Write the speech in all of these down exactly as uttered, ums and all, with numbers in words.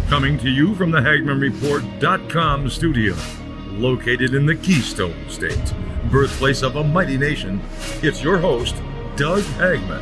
Coming to you from the Hagman Report dot com studio, located in the Keystone State, birthplace of a mighty nation, it's your host, Doug Hagman.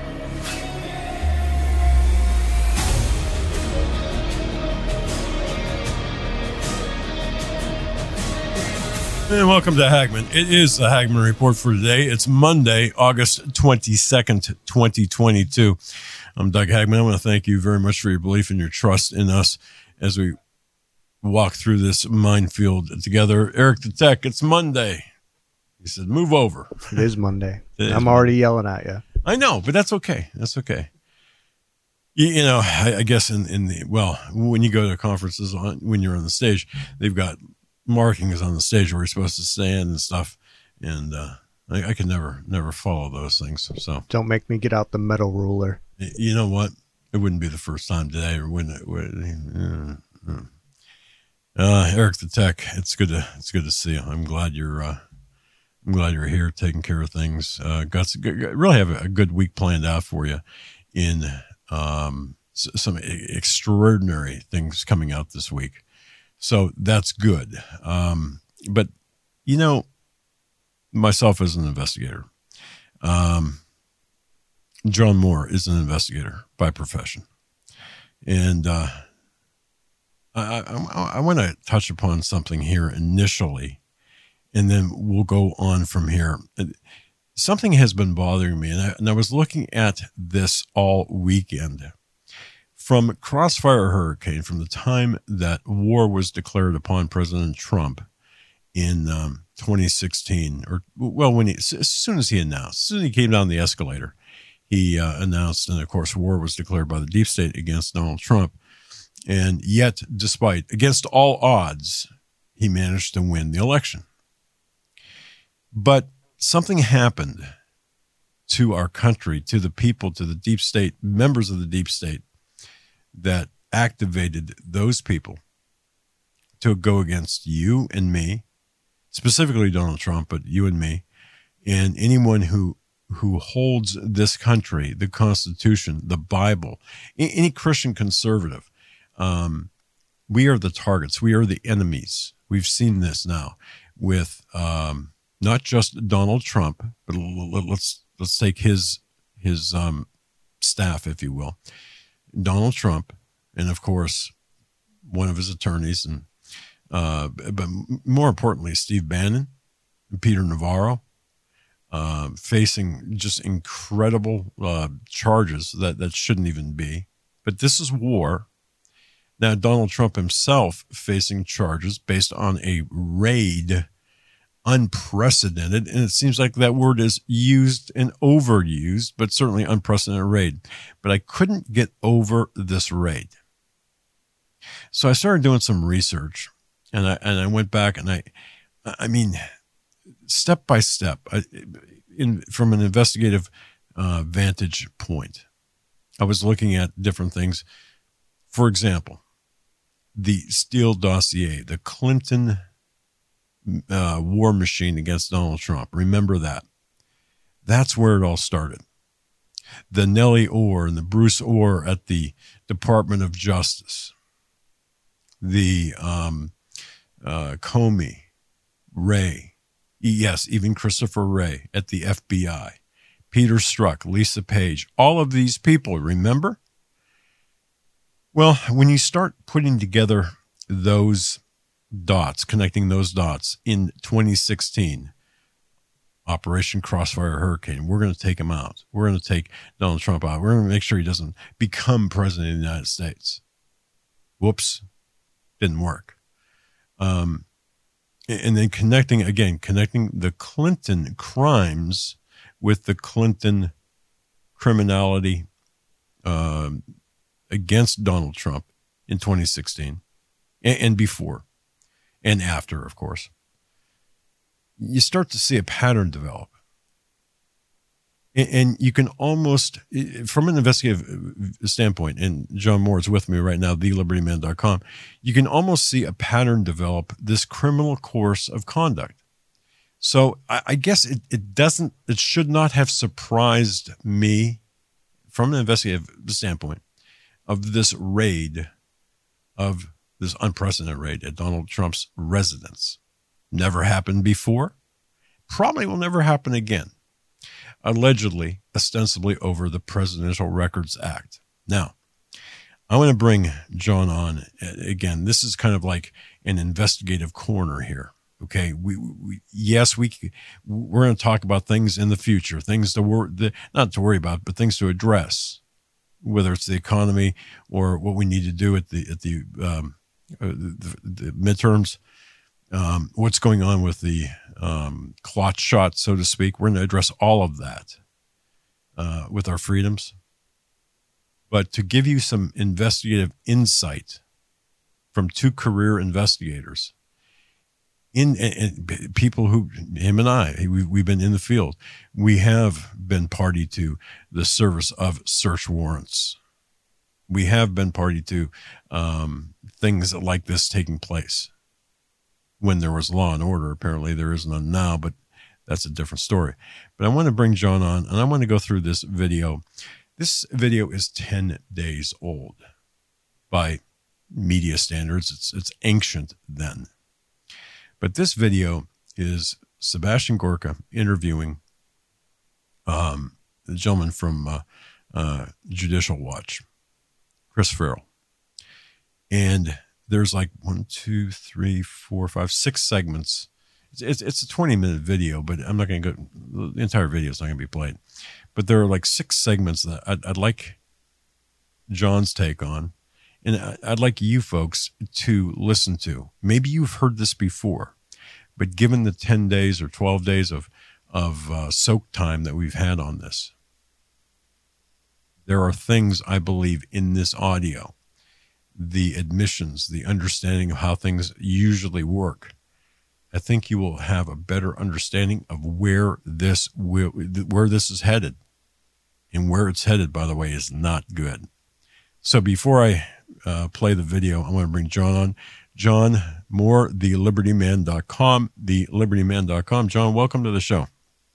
And welcome to Hagman. It is the Hagman Report for today. It's Monday, August twenty-second, twenty twenty-two. I'm Doug Hagman. I want to thank you very much for your belief and your trust in us as we walk through this minefield together. Eric the Tech, it's Monday. He said, move over. It is Monday. It is I'm already Monday. Yelling at you. I know, but that's okay. That's okay. You, you know, I, I guess in, in the, well, when you go to conferences, on when you're on the stage, they've got markings on the stage where you're supposed to stand and stuff. And uh, I, I can never, never follow those things. So don't make me get out the metal ruler. You know what? It wouldn't be the first time today, or wouldn't it? Would, uh, uh, Eric the Tech, it's good to it's good to see you. I'm glad you're uh, I'm glad you're here, taking care of things. Uh, got some, really have a good week planned out for you. In um, some extraordinary things coming out this week, so that's good. Um, but you know, myself as an investigator. Um, John Moore is an investigator by profession. And uh, I, I, I want to touch upon something here initially, and then we'll go on from here. Something has been bothering me, and I, and I was looking at this all weekend. From Crossfire Hurricane, from the time that war was declared upon President Trump in um, twenty sixteen, or, well, when he, as soon as he announced, as soon as he came down the escalator, he uh, announced, and of course, war was declared by the deep state against Donald Trump. And yet, despite, against all odds, he managed to win the election. But something happened to our country, to the people, to the deep state, members of the deep state, that activated those people to go against you and me, specifically Donald Trump, but you and me, and anyone who who holds this country, the Constitution, the Bible, any Christian conservative. Um, we are the targets. We are the enemies. We've seen this now with um, not just Donald Trump, but let's let's take his his um, staff, if you will, Donald Trump, and of course one of his attorneys, and uh, but more importantly, Steve Bannon and Peter Navarro. Uh, facing just incredible uh, charges that, that shouldn't even be. But this is war. Now, Donald Trump himself facing charges based on a raid, unprecedented, and it seems like that word is used and overused, but certainly unprecedented raid. But I couldn't get over this raid. So I started doing some research, and I and I went back, and I, I mean, step by step, in, from an investigative uh, vantage point, I was looking at different things. For example, the Steele dossier, the Clinton uh, war machine against Donald Trump. Remember that. That's where it all started. The Nellie Ohr and the Bruce Ohr at the Department of Justice. The um, uh, Comey, Wray. Yes, even Christopher Wray at the F B I, Peter Strzok, Lisa Page, all of these people, remember? Well, when you start putting together those dots, connecting those dots in twenty sixteen, Operation Crossfire Hurricane, we're going to take him out. We're going to take Donald Trump out. We're going to make sure he doesn't become president of the United States. Whoops, didn't work. Um, And then connecting, again, connecting the Clinton crimes with the Clinton criminality um, against Donald Trump in twenty sixteen and, and before and after, of course. You start to see a pattern develop. And, and you can almost, from an investigative standpoint, and John Moore is with me right now, the liberty man dot com, you can almost see a pattern develop, this criminal course of conduct. So I, I guess it, it doesn't, it should not have surprised me from an investigative standpoint of this raid of this unprecedented raid at Donald Trump's residence. Never happened before. Probably will never happen again. Allegedly, ostensibly over the Presidential Records Act. Now, I want to bring John on again. This is kind of like an investigative corner here. Okay, we, we yes, we we're going to talk about things in the future, things to worry, not to worry about, but things to address, whether it's the economy or what we need to do at the at the um, the, the midterms. Um, what's going on with the um, clot shot, so to speak. We're going to address all of that uh, with our freedoms. But to give you some investigative insight from two career investigators, in, in, in people who, him and I, we, we've been in the field. We have been party to the service of search warrants. We have been party to um, things like this taking place. When there was law and order, apparently there isn't none now, but that's a different story. But I want to bring John on, and I want to go through this video. This video is ten days old by media standards. It's it's ancient then. But this video is Sebastian Gorka interviewing um, the gentleman from uh, uh, Judicial Watch, Chris Farrell. And there's like one, two, three, four, five, six segments. It's, it's, it's a twenty minute video, but I'm not going to go, the entire video is not going to be played. But there are like six segments that I'd, I'd like John's take on. And I'd like you folks to listen to. Maybe you've heard this before, but given the ten days or twelve days of, of uh, soak time that we've had on this, there are things I believe in this audio, the admissions, the understanding of how things usually work. I think you will have a better understanding of where this will, where this is headed. And where it's headed, by the way, is not good. So before I uh, play the video, I want to bring John on. John Moore, the liberty man dot com, the liberty man dot com. John, welcome to the show.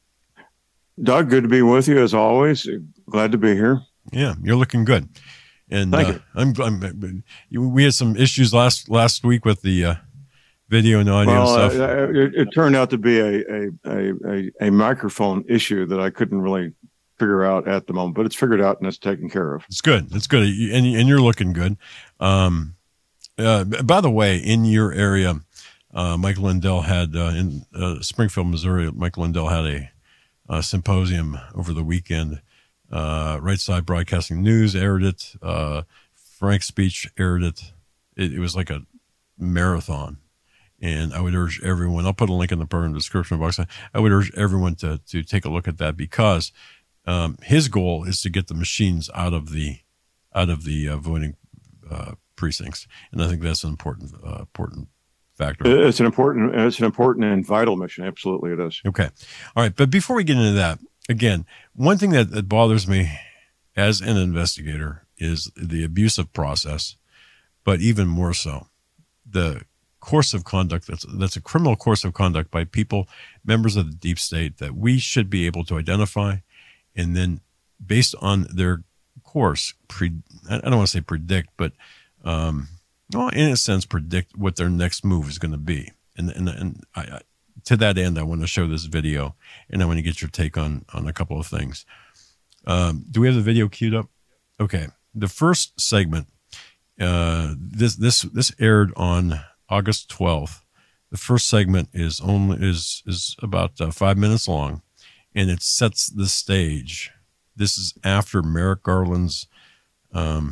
Doug, good to be with you as always. Glad to be here. Yeah, you're looking good. And Thank uh, you. I'm, I'm, we had some issues last last week with the uh, video and audio well, stuff. Uh, it, it turned out to be a, a a a a microphone issue that I couldn't really figure out at the moment, but it's figured out and it's taken care of. It's good. It's good, and and you're looking good. Um, uh, by the way, in your area, uh, Mike Lindell had uh, in uh, Springfield, Missouri. Mike Lindell had a, a symposium over the weekend. Uh, Right Side Broadcasting News aired it. Uh, Frank Speech aired it. it. It was like a marathon. And I would urge everyone, I'll put a link in the program description box. I would urge everyone to, to take a look at that because um, his goal is to get the machines out of the, out of the uh, voting uh, precincts. And I think that's an important, uh, important factor. It's an important, it's an important and vital mission. Absolutely. It is. Okay. All right. But before we get into that, again, one thing that, that bothers me as an investigator is the abusive process, but even more so, the course of conduct that's that's a criminal course of conduct by people, members of the deep state, that we should be able to identify, and then based on their course, pre, I don't want to say predict, but um, well, in a sense, predict what their next move is going to be. And and and I, I to that end, I want to show this video, and I want to get your take on on a couple of things. Um, do we have the video queued up? Okay. The first segment, uh, this this this aired on August twelfth. The first segment is only is is about uh, five minutes long, and it sets the stage. This is after Merrick Garland's um,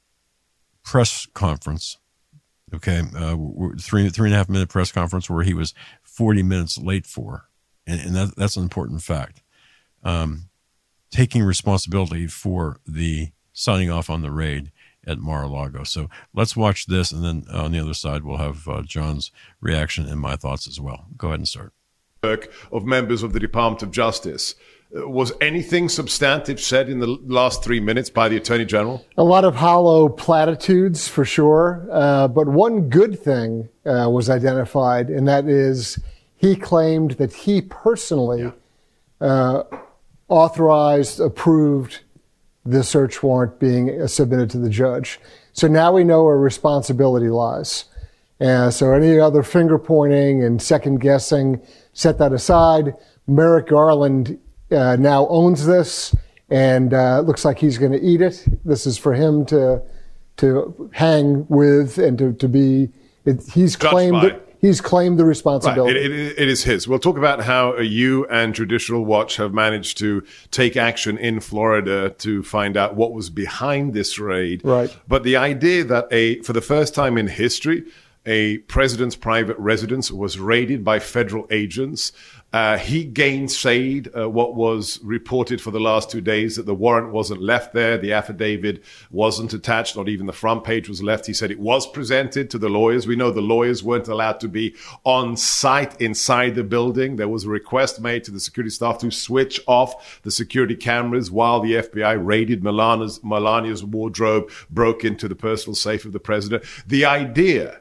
press conference. Okay, uh, three three and a half minute press conference where he was forty minutes late for, and, and that, that's an important fact. Um, taking responsibility for the signing off on the raid at Mar-a-Lago. So let's watch this, and then on the other side we'll have uh, John's reaction and my thoughts as well. Go ahead and start. Of members of the Department of Justice. Was anything substantive said in the last three minutes by the Attorney General? A lot of hollow platitudes, for sure. Uh, but one good thing uh, was identified, and that is he claimed that he personally yeah. uh, authorized, approved the search warrant being submitted to the judge. So now we know where responsibility lies. And so any other finger pointing and second guessing, set that aside. Merrick Garland uh, now owns this, and uh, looks like he's going to eat it. This is for him to to hang with and to, to be. It, he's Judged claimed by. it. He's claimed the responsibility. Right. It, it, it is his. We'll talk about how you and Judicial Watch have managed to take action in Florida to find out what was behind this raid. Right. But the idea that a, for the first time in history, a president's private residence was raided by federal agents. Uh, he gainsayed uh, what was reported for the last two days, that the warrant wasn't left there. The affidavit wasn't attached. Not even the front page was left. He said it was presented to the lawyers. We know the lawyers weren't allowed to be on site inside the building. There was a request made to the security staff to switch off the security cameras while the F B I raided Melania's, Melania's wardrobe, broke into the personal safe of the president. The idea,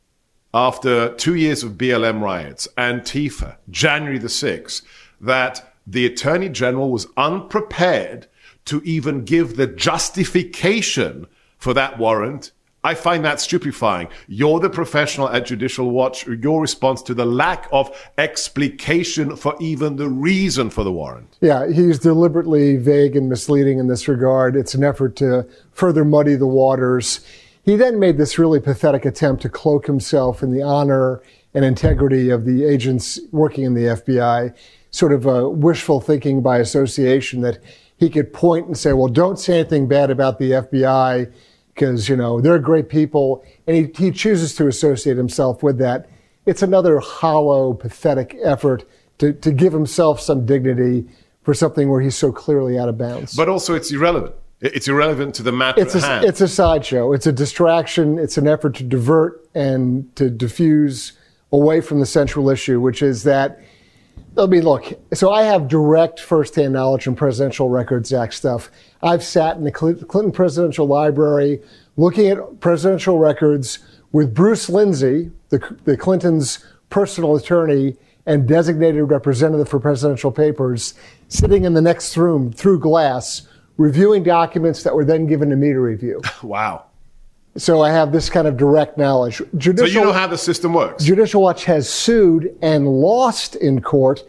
after two years of B L M riots, Antifa, January the sixth, that the Attorney General was unprepared to even give the justification for that warrant, I find that stupefying. You're the professional at Judicial Watch. Your response to the lack of explication for even the reason for the warrant. Yeah, he's deliberately vague and misleading in this regard. It's an effort to further muddy the waters. He then made this really pathetic attempt to cloak himself in the honor and integrity of the agents working in the F B I, sort of a wishful thinking by association that he could point and say, well, don't say anything bad about the F B I because, you know, they're great people. And he, he chooses to associate himself with that. It's another hollow, pathetic effort to, to give himself some dignity for something where he's so clearly out of bounds. But also it's irrelevant. It's irrelevant to the matter it's at a, hand. It's a sideshow. It's a distraction. It's an effort to divert and to diffuse away from the central issue, which is that, I mean, look, so I have direct firsthand knowledge from Presidential Records Act stuff. I've sat in the Clinton Presidential Library looking at presidential records with Bruce Lindsay, the, the Clintons' personal attorney and designated representative for presidential papers, sitting in the next room through glass, reviewing documents that were then given to me to review. Wow. So I have this kind of direct knowledge. Judicial, so you know how the system works. Judicial Watch has sued and lost in court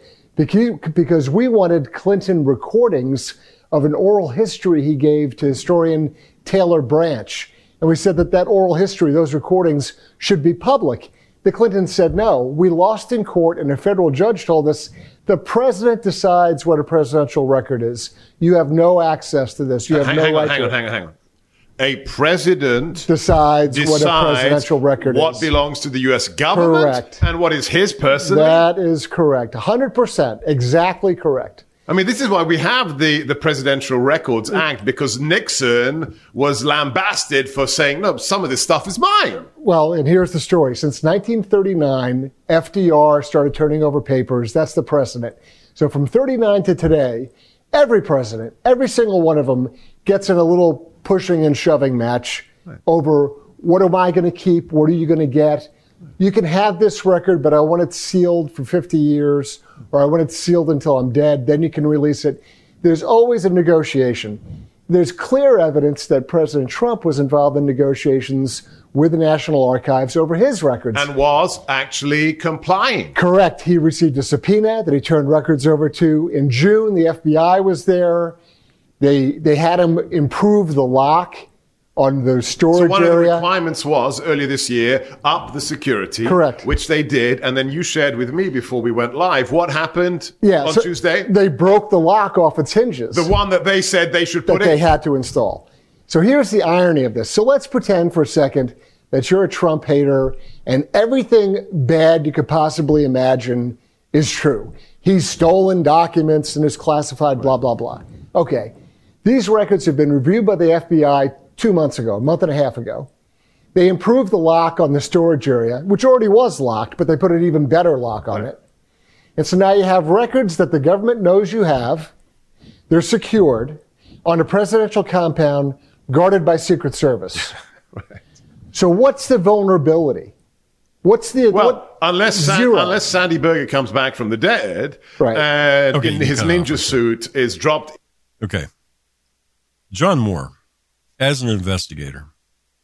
because we wanted Clinton recordings of an oral history he gave to historian Taylor Branch. And we said that that oral history, those recordings, should be public. The Clintons said no. We lost in court, and a federal judge told us the president decides what a presidential record is. You have no access to this. You have hang, no hang right on, hang to on, it. hang on, hang on. A president decides, decides what a presidential record what is. What belongs to the U S government correct. And what is his personally. That is correct. one hundred percent. Exactly correct. I mean, this is why we have the, the Presidential Records Act, because Nixon was lambasted for saying, no, some of this stuff is mine. Well, and here's the story. Since nineteen thirty-nine, F D R started turning over papers. That's the precedent. So from thirty-nine to today, every president, every single one of them gets in a little pushing and shoving match right. over what am I going to keep? What are you going to get? You can have this record, but I want it sealed for fifty years, or I want it sealed until I'm dead. Then you can release it. There's always a negotiation. There's clear evidence that President Trump was involved in negotiations with the National Archives over his records. And was actually complying. Correct. He received a subpoena that he turned records over to. In June, the F B I was there. They they had him improve the lock on the storage area. So one area. of the requirements was, earlier this year, up the security. Correct. Which they did. And then you shared with me before we went live what happened yeah, on so Tuesday. They broke the lock off its hinges. The one that they said they should put that in. they had to install. So here's the irony of this. So let's pretend for a second that you're a Trump hater and everything bad you could possibly imagine is true. He's stolen documents and is classified, blah, blah, blah. Okay. These records have been reviewed by the F B I two months ago, a month and a half ago. They improved the lock on the storage area, which already was locked, but they put an even better lock on right. it. And so now you have records that the government knows you have. They're secured on a presidential compound guarded by Secret Service. right. So what's the vulnerability? What's the well? What, unless San, zero. unless Sandy Berger comes back from the dead, right. and okay, in his ninja suit is dropped. Okay, John Moore, as an investigator,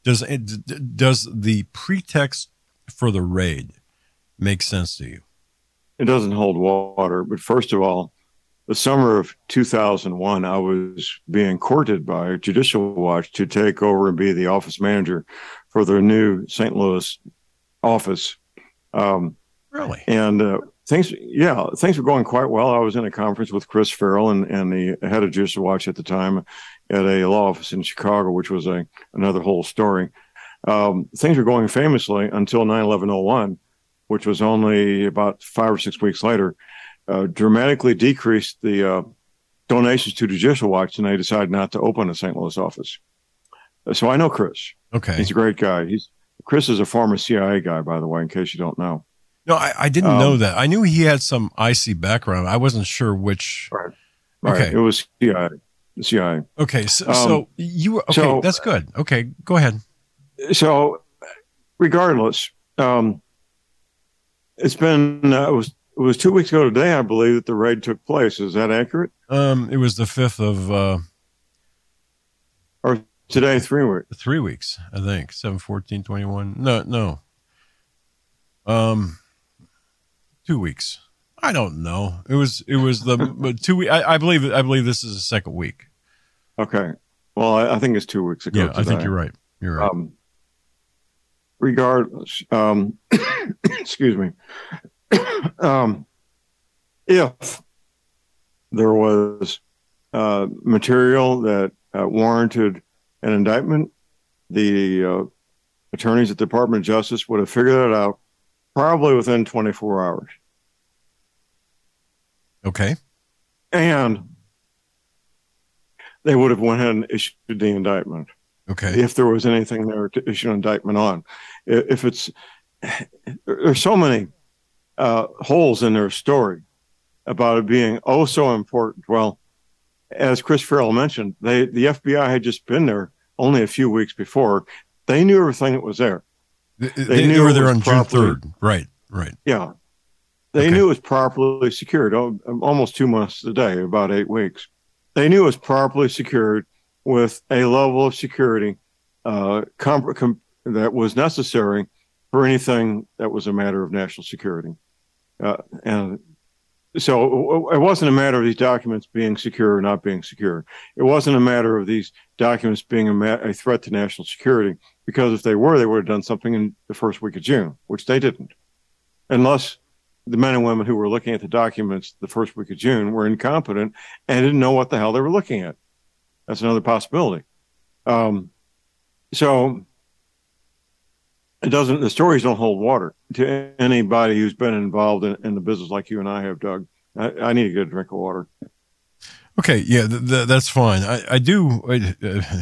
Does it, does the pretext for the raid make sense to you? It doesn't hold water. But first of all, the summer of two thousand one, I was being courted by Judicial Watch to take over and be the office manager for their new Saint Louis office. Um, really? And uh, things, yeah, things were going quite well. I was in a conference with Chris Farrell and, and the head of Judicial Watch at the time at a law office in Chicago, which was a another whole story. Um, things were going famously until nine eleven oh one, which was only about five or six weeks later, uh, dramatically decreased the uh, donations to Judicial Watch, and they decided not to open a Saint Louis office. So I know Chris. Okay. He's a great guy. He's Chris is a former C I A guy, by the way, in case you don't know. No, I, I didn't um, know that. I knew he had some I C background. I wasn't sure which. Right. Right. Okay. It was C I A. C I A. Okay. So, Um, so you were, okay. so- That's good. Okay. Go ahead. So regardless, um, it's been, uh, it was, it was two weeks ago today, I believe, that the raid took place. Is that accurate? Um, it was the fifth of uh, Or today, three weeks? three weeks, I think. seven, fourteen, twenty-one. No, no. Um, two weeks. I don't know. It was, it was the but two weeks. I, I believe, I believe this is the second week. Okay. Well, I, I think it's two weeks ago. Yeah, I think today. you're right. You're right. Um, regardless, um, excuse me. um, if there was uh, material that uh, warranted an indictment, the uh, attorneys at the Department of Justice would have figured that out probably within twenty-four hours. Okay. And they would have went ahead and issued the indictment. Okay. If there was anything there to issue an indictment on. If it's, there's so many uh, holes in their story about it being oh so important. Well, as Chris Farrell mentioned, they the F B I had just been there only a few weeks before. They knew everything that was there. They, They they, knew were it there was on June properly- third. Right. Right. Yeah. They Okay. knew it was properly secured, oh, almost two months today, about eight weeks. They knew it was properly secured with a level of security uh, com- com- that was necessary for anything that was a matter of national security. Uh, and so it wasn't a matter of these documents being secure or not being secure. It wasn't a matter of these documents being a, ma- a threat to national security, because if they were, they would have done something in the first week of June, which they didn't. Unless the men and women who were looking at the documents the first week of June were incompetent and didn't know what the hell they were looking at. That's another possibility. Um, so it doesn't, the stories don't hold water to anybody who's been involved in, in the business like you and I have, Doug. I, I need to get a drink of water. Okay. Yeah, th- th- that's fine. I, I do. I, uh,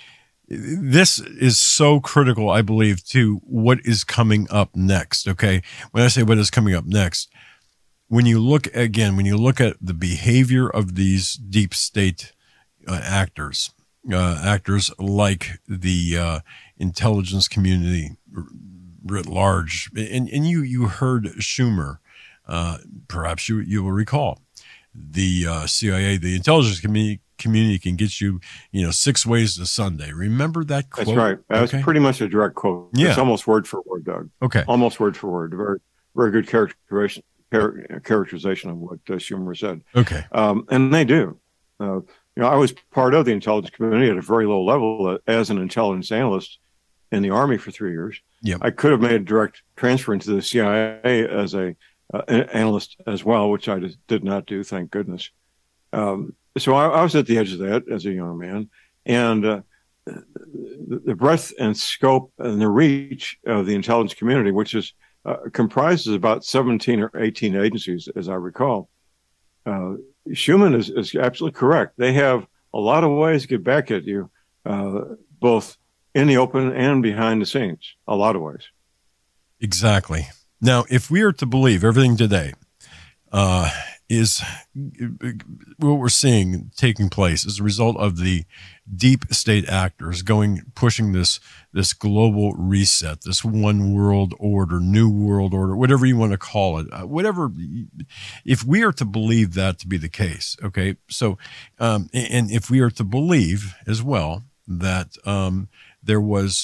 this is so critical, I believe, to what is coming up next. Okay. When I say what is coming up next, when you look again, when you look at the behavior of these deep state uh, actors, uh, actors like the uh, intelligence community writ large, and, and you, you heard Schumer, uh, perhaps you, you will recall, the uh, C I A, the intelligence community, community can get you, you know, six ways to Sunday. Remember that quote? That's right. That's okay. pretty much a direct quote. Yeah. It's almost word for word, Doug. Okay. Almost word for word. Very, very good characterization, char- characterization of what uh, Schumer said. Okay. Um, and they do. Uh, you know, I was part of the intelligence community at a very low level uh, as an intelligence analyst in the Army for three years. Yep. I could have made a direct transfer into the C I A as a uh, an analyst as well, which I just did not do, thank goodness. Um, so I, I was at the edge of that as a young man, and uh, the, the breadth and scope and the reach of the intelligence community, which is uh, comprises about seventeen or eighteen agencies, as I recall. Uh, Schuman is, is absolutely correct. They have a lot of ways to get back at you, uh, both in the open and behind the scenes, a lot of ways. Exactly. Now, if we are to believe everything today uh, is what we're seeing taking place as a result of the deep state actors going, pushing this, this global reset, this one world order, new world order, whatever you want to call it, uh, whatever, if we are to believe that to be the case, okay, so, um, and if we are to believe as well that um, there was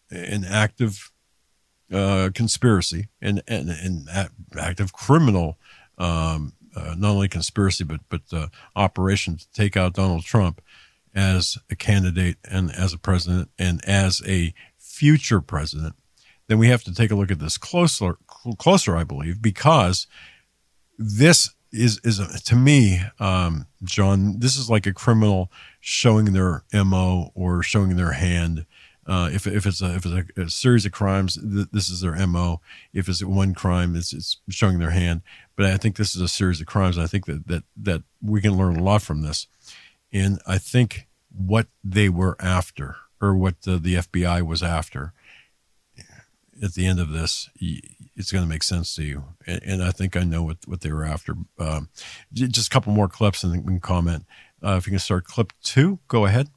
an active uh, conspiracy and and an active criminal, um, uh, not only conspiracy but but uh, operation to take out Donald Trump as a candidate and as a president and as a future president, then we have to take a look at this closer, closer, I believe, because this is, is a, to me, um, John, this is like a criminal showing their M O or showing their hand. Uh, if, if it's, a, if it's a, a series of crimes, th- this is their M O. If it's one crime, it's, it's showing their hand. But I think this is a series of crimes. And I think that, that, that we can learn a lot from this. And I think what they were after, or what the, the F B I was after, at the end of this, it's going to make sense to you. And, and I think I know what, what they were after. Um, just a couple more clips and then we can comment. Uh, if you can start clip two, go ahead.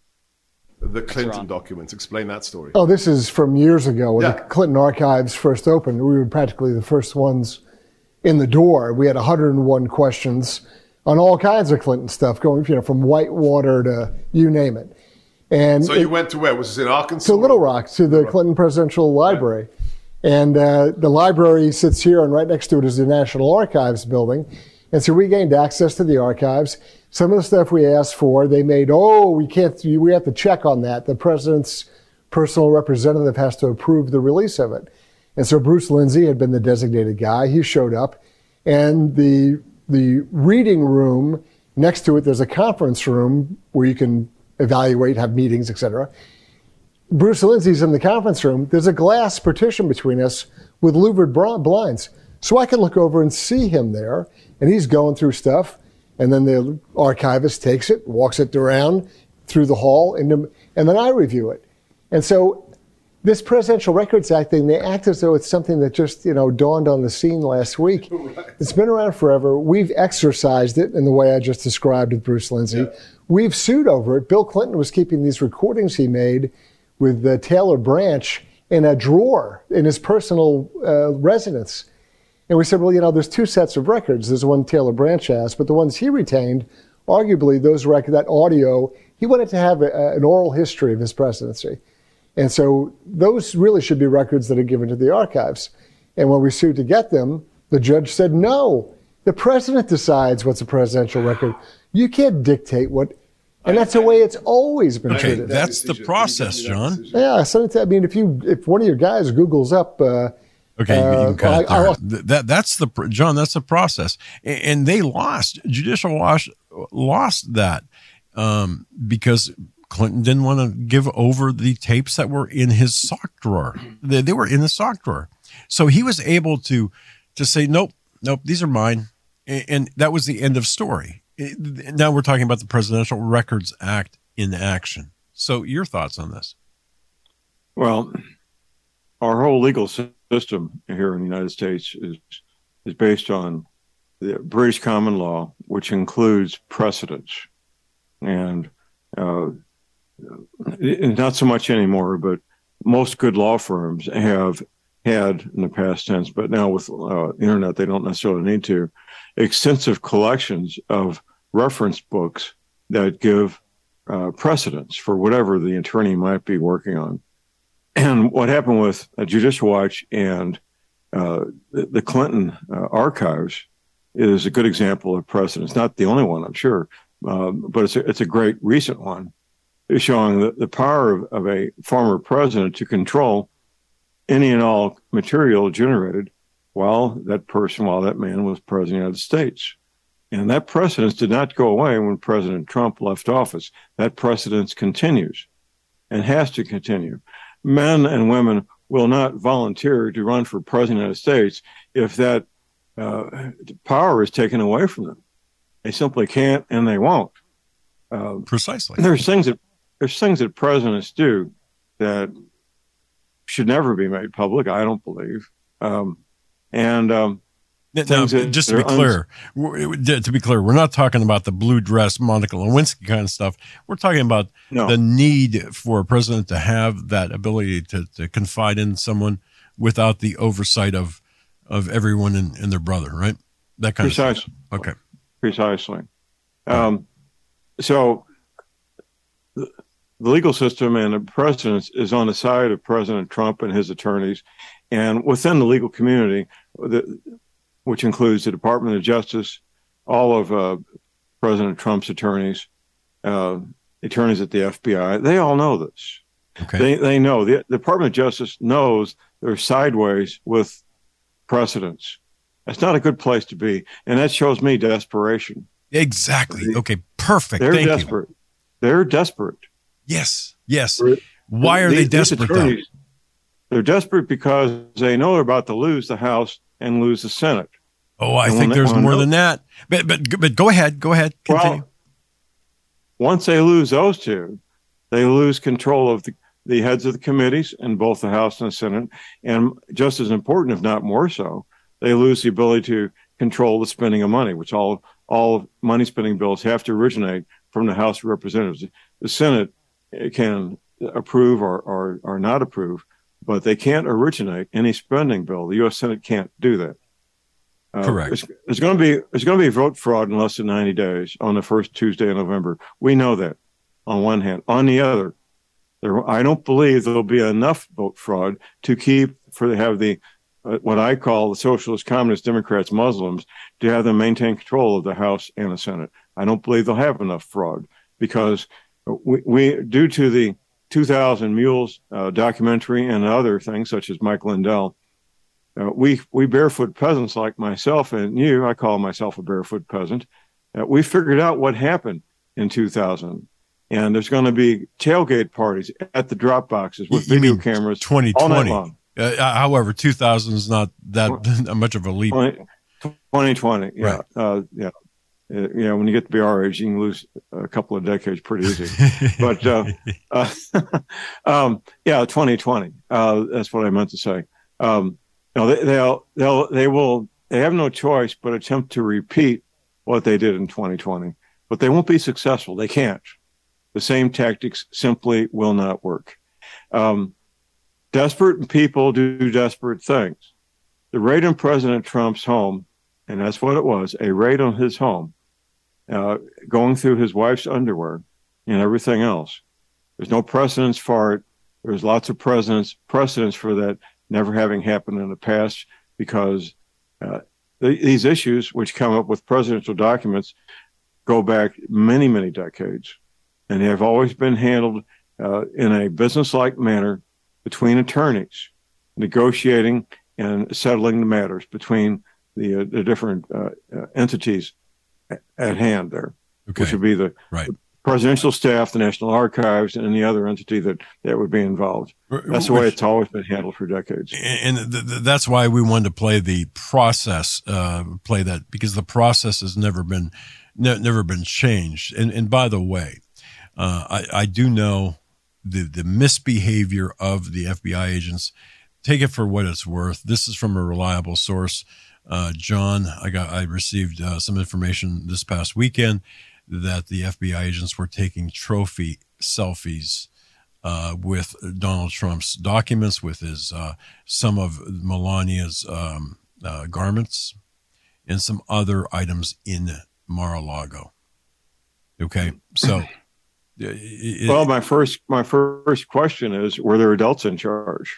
The Clinton documents, explain that story. Oh, this is from years ago when Yeah. the Clinton archives first opened. We were practically the first ones in the door. We had one hundred one questions on all kinds of Clinton stuff, going, you know, from Whitewater to you name it. And So it, you went to where? Was this in Arkansas? to Little Rock, to the Clinton Presidential Library. And uh, the library sits here, and right next to it is the National Archives building. And so we gained access to the archives. Some of the stuff we asked for, they made, oh, we can't, we have to check on that. The president's personal representative has to approve the release of it. And so Bruce Lindsay had been the designated guy. He showed up, and the the reading room next to it, there's a conference room where you can evaluate, have meetings, et cetera. Bruce Lindsay's in the conference room. There's a glass partition between us with louvered blinds. So I can look over and see him there, and he's going through stuff. And then the archivist takes it, walks it around through the hall, and, and then I review it. And so this Presidential Records Act thing, they act as though it's something that just, you know, dawned on the scene last week. Right. It's been around forever. We've exercised it in the way I just described with Bruce Lindsay. Yeah. We've sued over it. Bill Clinton was keeping these recordings he made with uh, Taylor Branch in a drawer in his personal uh, residence. And we said, well, you know, there's two sets of records. There's one Taylor Branch has, but the ones he retained, arguably those records, that audio, he wanted to have a, an oral history of his presidency. And so those really should be records that are given to the archives. And when we sued to get them, the judge said, no, the president decides what's a presidential record. You can't dictate what, and that's the way it's always been Okay, treated. that's the process, John. Yeah, so I mean, if you, if one of your guys Googles up, uh, Okay, you, you can cut uh, it I- there. I- Th- that that's the pr- John. That's the process, and, and they lost. Judicial Watch lost that um, because Clinton didn't want to give over the tapes that were in his sock drawer. They, they were in the sock drawer, so he was able to to say, nope, nope, these are mine, and, and that was the end of story. It- now we're talking about the Presidential Records Act in action. So your thoughts on this? Well, our whole legal system here in the United States is is based on the British common law, which includes precedents, and uh, not so much anymore. But most good law firms have had in the past tense, but now with uh, internet, they don't necessarily need to, extensive collections of reference books that give uh, precedents for whatever the attorney might be working on. And what happened with uh, Judicial Watch and uh, the, the Clinton uh, archives is a good example of precedent. It's not the only one, I'm sure, um, but it's a, it's a great recent one, showing the, the power of, of a former president to control any and all material generated while that person, while that man was president of the United States. And that precedence did not go away when President Trump left office. That precedence continues and has to continue. Men and women will not volunteer to run for president of the United States if that uh, power is taken away from them. They simply can't, and they won't. Uh, Precisely. There's things that there's things that presidents do that should never be made public. I don't believe. Um, and um, Now, things that just to be are uns- clear, we're- to be clear, we're not talking about the blue dress Monica Lewinsky kind of stuff. We're talking about No. the need for a president to have that ability to, to confide in someone without the oversight of of everyone and, and their brother, right? That kind of Precisely. stuff. Okay. Precisely. Um, so the, the legal system and the president is on the side of President Trump and his attorneys. And within the legal community, the, which includes the Department of Justice, all of uh, President Trump's attorneys, uh, attorneys at the F B I, they all know this. Okay. They they know. The, the Department of Justice knows they're sideways with precedents. That's not a good place to be. And that shows me desperation. Exactly. Okay, perfect. They're Thank desperate. you. They're desperate. Yes, yes. Why are they these, desperate, these attorneys, though? They're desperate because they know they're about to lose the House and lose the Senate. Oh, I and think there's more they, than that. But but but go ahead. Go ahead. Continue. Well, once they lose those two, they lose control of the, the heads of the committees in both the House and the Senate. And just as important, if not more so, they lose the ability to control the spending of money, which all all money spending bills have to originate from the House of Representatives. The Senate can approve or, or, or not approve, but they can't originate any spending bill. The U S Senate can't do that. Uh, Correct. There's, there's going to be there's going to be vote fraud in less than ninety days on the first Tuesday in November. We know that. On one hand, on the other, there I don't believe there'll be enough vote fraud to keep for to have the uh, what I call the socialist, communist, Democrats, Muslims to have them maintain control of the House and the Senate. I don't believe they'll have enough fraud because we, we due to the two thousand Mules uh, documentary and other things such as Mike Lindell. Uh, we we barefoot peasants like myself and you, I call myself a barefoot peasant, uh, we figured out what happened in two thousand. And there's going to be tailgate parties at the drop boxes with You video mean cameras twenty twenty. all night long. Uh, however, two thousand is not that much of a leap. twenty twenty, yeah. Right. Uh, yeah. Uh, you know, when you get to be our age, you can lose a couple of decades pretty easy. But, uh, uh, um, yeah, twenty twenty. Uh, that's what I meant to say. Um, you know, they, they'll, they'll, they will, they have no choice but attempt to repeat what they did in twenty twenty, but they won't be successful. They can't. The same tactics simply will not work. Um, desperate people do desperate things. The raid on President Trump's home, and that's what it was, a raid on his home, uh, going through his wife's underwear and everything else. There's no precedence for it. There's lots of precedents, precedents for that never having happened in the past because uh, th- these issues, which come up with presidential documents, go back many, many decades. And they have always been handled uh, in a business-like manner between attorneys, negotiating and settling the matters between the, uh, the different uh, uh, entities at hand there, Okay. which would be the, Right. the presidential staff, the National Archives, and any other entity that, that would be involved. That's the way Which- it's always been handled for decades. and th- th- that's why we wanted to play the process, uh, play that because the process has never been, ne- never been changed. And and by the way, uh, I I do know the the misbehavior of the F B I agents. Take it for what it's worth. This is from a reliable source. Uh, John, I got I received uh, some information this past weekend that the F B I agents were taking trophy selfies uh, with Donald Trump's documents, with his uh, some of Melania's um, uh, garments, and some other items in Mar-a-Lago. Okay, so it, Well, my first my first question is: were there adults in charge?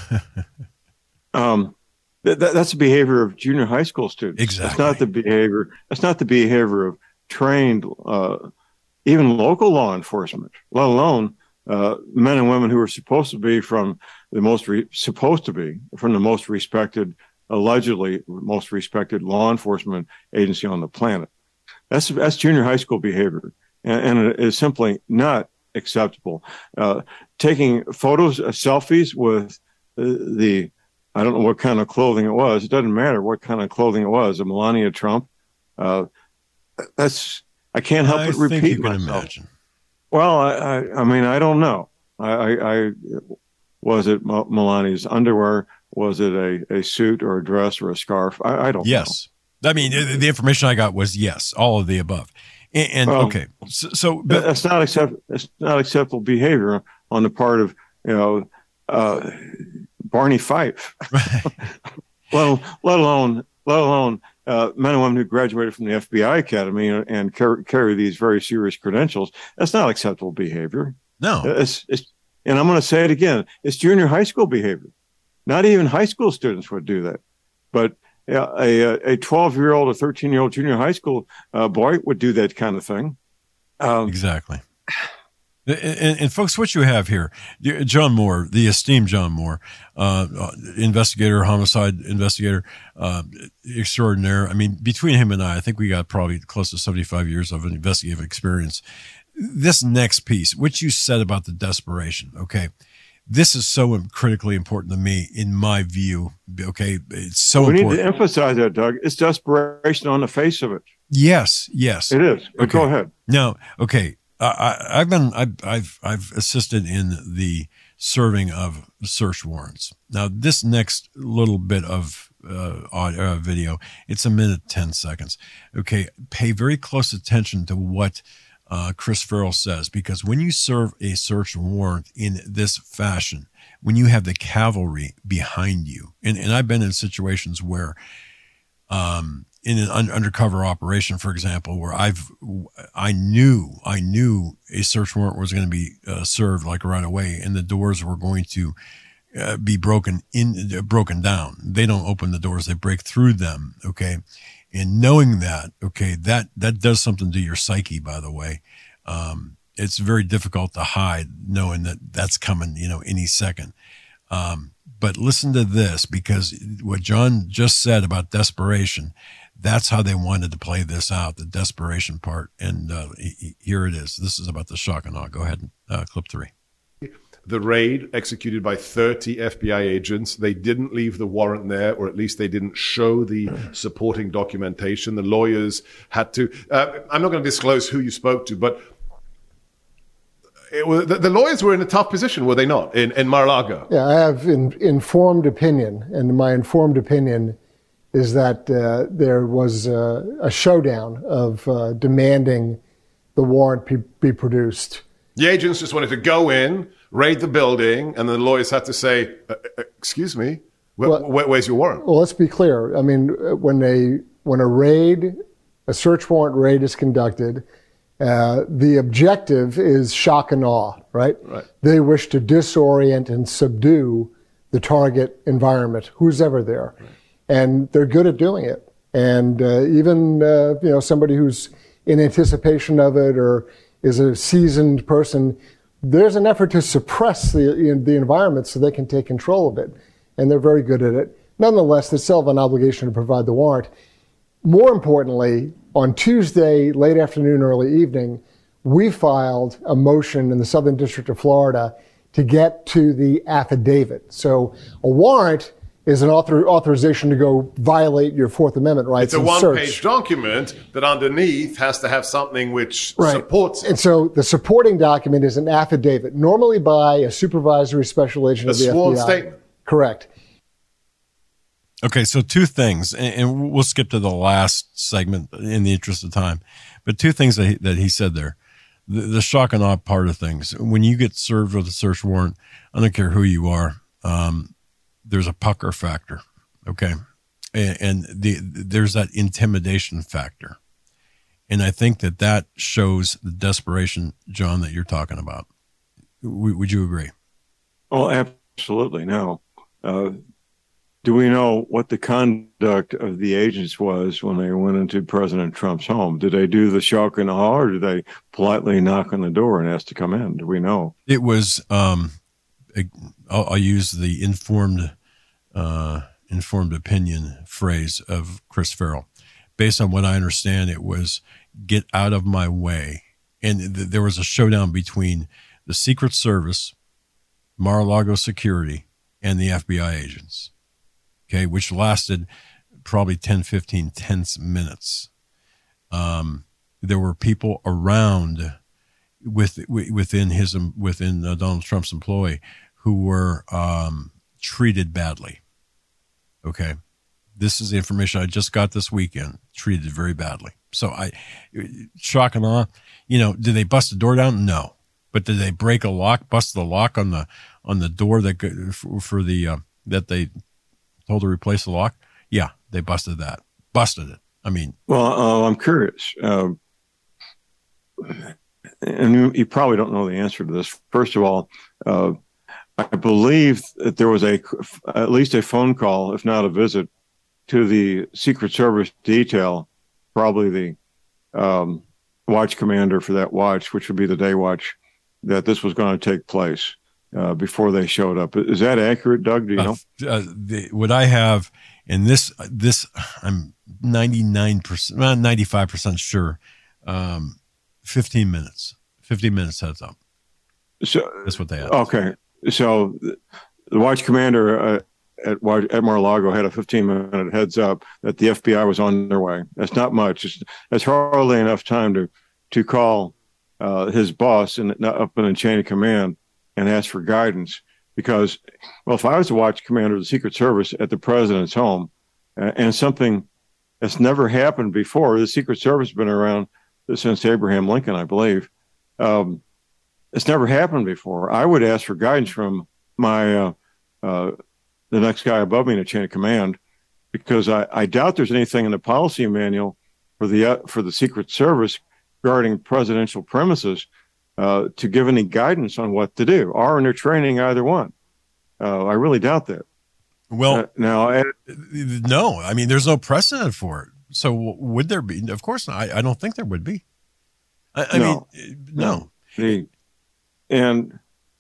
um, th- th- that's the behavior of junior high school students. Exactly. That's not the behavior. That's not the behavior of trained, uh, even local law enforcement, let alone uh, men and women who are supposed to be from the most re- supposed to be from the most respected, allegedly most respected law enforcement agency on the planet. That's that's junior high school behavior, and, and it is simply not acceptable. Uh, taking photos, uh, selfies with uh, the, I don't know what kind of clothing it was. It doesn't matter what kind of clothing it was. A Melania Trump. Uh, that's I can't help I but think repeat you can myself. imagine. Well, I, I, I mean, I don't know. I, I, I was it Mel- Melania's underwear? Was it a, a suit or a dress or a scarf? I, I don't know. Yes. I mean, the, the information I got was yes, all of the above. And, and Well, okay, so, so That- but, that's not accept. That's not acceptable behavior on the part of you know uh, Barney Fife. let, let alone let alone uh, men and women who graduated from the F B I Academy and, and car- carry these very serious credentials. That's not acceptable behavior. No. It's, it's, and I'm going to say it again. It's junior high school behavior. Not even high school students would do that. But a a twelve-year-old, a thirteen-year-old junior high school uh, boy would do that kind of thing. Um, exactly. And, and folks, what you have here, John Moore, the esteemed John Moore, uh, investigator, homicide investigator, uh, extraordinaire. I mean, between him and I, I think we got probably close to seventy-five years of investigative experience. This next piece, which you said about the desperation, okay, this is so critically important to me, in my view. Okay, it's so we important. We need to emphasize that, Doug. It's desperation on the face of it. Yes, yes, it is. But okay. Go ahead. No, okay. I, I've been I've, I've I've assisted in the serving of search warrants. Now, this next little bit of uh, audio, uh, video, it's a minute ten seconds. Okay, pay very close attention to what uh, Chris Farrell says, because when you serve a search warrant in this fashion, when you have the cavalry behind you, and and I've been in situations where, um. in an un- undercover operation, for example, where I've, I knew, I knew a search warrant was going to be uh, served like right away, and the doors were going to uh, be broken in, uh, broken down. They don't open the doors; they break through them. Okay, and knowing that, okay, that that does something to your psyche. By the way, um, it's very difficult to hide, knowing that that's coming, you know, any second. Um, but listen to this, because what John just said about desperation. That's how they wanted to play this out, the desperation part. And uh, here it is. This is about the shock and awe. Go ahead and uh, clip three. The raid executed by thirty F B I agents. They didn't leave the warrant there, or at least they didn't show the supporting documentation. The lawyers had to. Uh, I'm not going to disclose who you spoke to, but it was, the, the lawyers were in a tough position, were they not, in, in Mar-a-Lago? Yeah, I have an informed opinion, and my informed opinion is that uh, there was uh, a showdown of uh, demanding the warrant be, be produced. The agents just wanted to go in, raid the building, and the lawyers had to say, uh, excuse me, wh- well, wh- where's your warrant? Well, let's be clear. I mean, when a, when a raid, a search warrant raid is conducted, uh, the objective is shock and awe, right? Right. They wish to disorient and subdue the target environment, who's ever there. Right. And they're good at doing it. And uh, even uh, you know, somebody who's in anticipation of it or is a seasoned person, there's an effort to suppress the you know, the environment so they can take control of it. And they're very good at it. Nonetheless, they still have an obligation to provide the warrant. More importantly, on Tuesday, late afternoon, early evening, we filed a motion in the Southern District of Florida to get to the affidavit. So a warrant is an author, authorization to go violate your Fourth Amendment rights. It's a one-page search. document that underneath has to have something which right. supports it. And so the supporting document is an affidavit, normally by a supervisory special agent a of the sworn F B I. Statement. Correct. Okay, so two things, and we'll skip to the last segment in the interest of time, but two things that he, that he said there. The, the shock and awe part of things. When you get served with a search warrant, I don't care who you are, um, there's a pucker factor, okay? And, and the, there's that intimidation factor. And I think that that shows the desperation, John, that you're talking about. W- would you agree? Oh, absolutely. No. Uh, do we know what the conduct of the agents was when they went into President Trump's home? Did they do the shock and awe, or did they politely knock on the door and ask to come in? Do we know? It was, um, I'll, I'll use the informed, uh, informed opinion phrase of Chris Farrell. Based on what I understand, it was get out of my way. And th- there was a showdown between the Secret Service, Mar-a-Lago security, and the F B I agents, okay, which lasted probably ten, fifteen tense minutes. Um, there were people around with, within his, within uh, Donald Trump's employ who were um, treated badly, okay? This is the information I just got this weekend, treated very badly. So I, shock and awe, you know, did they bust the door down? No. But did they break a lock, bust the lock on the, on the door that for, for the, uh, that they told to replace the lock? Yeah, they busted that, busted it. I mean, well, uh, I'm curious. Uh, and you, you probably don't know the answer to this. First of all, uh, I believe that there was a at least a phone call, if not a visit, to the Secret Service detail, probably the um, watch commander for that watch, which would be the day watch, that this was going to take place uh, before they showed up. Is that accurate, Doug? Do you know? Uh, uh, the, what I have, and this, this I'm ninety-nine percent, well, ninety-five percent sure, um, fifteen minutes, fifteen minutes heads up. So that's what they had. Okay. So the watch commander uh, at, at Mar-a-Lago had a fifteen minute heads up that the F B I was on their way. That's not much. It's, that's hardly enough time to, to call uh, his boss and up in the chain of command and ask for guidance. Because, well, if I was the watch commander of the Secret Service at the president's home uh, and something that's never happened before, the Secret Service has been around since Abraham Lincoln, I believe. Um, it's never happened before. I would ask for guidance from my uh, uh, the next guy above me in the chain of command, because I, I doubt there's anything in the policy manual for the uh, for the Secret Service regarding presidential premises uh, to give any guidance on what to do, or in their training, either one. Uh, I really doubt that. Well, uh, now, uh, no, I mean, there's no precedent for it. So would there be? Of course not. I, I don't think there would be. I, I no, mean, no. The, and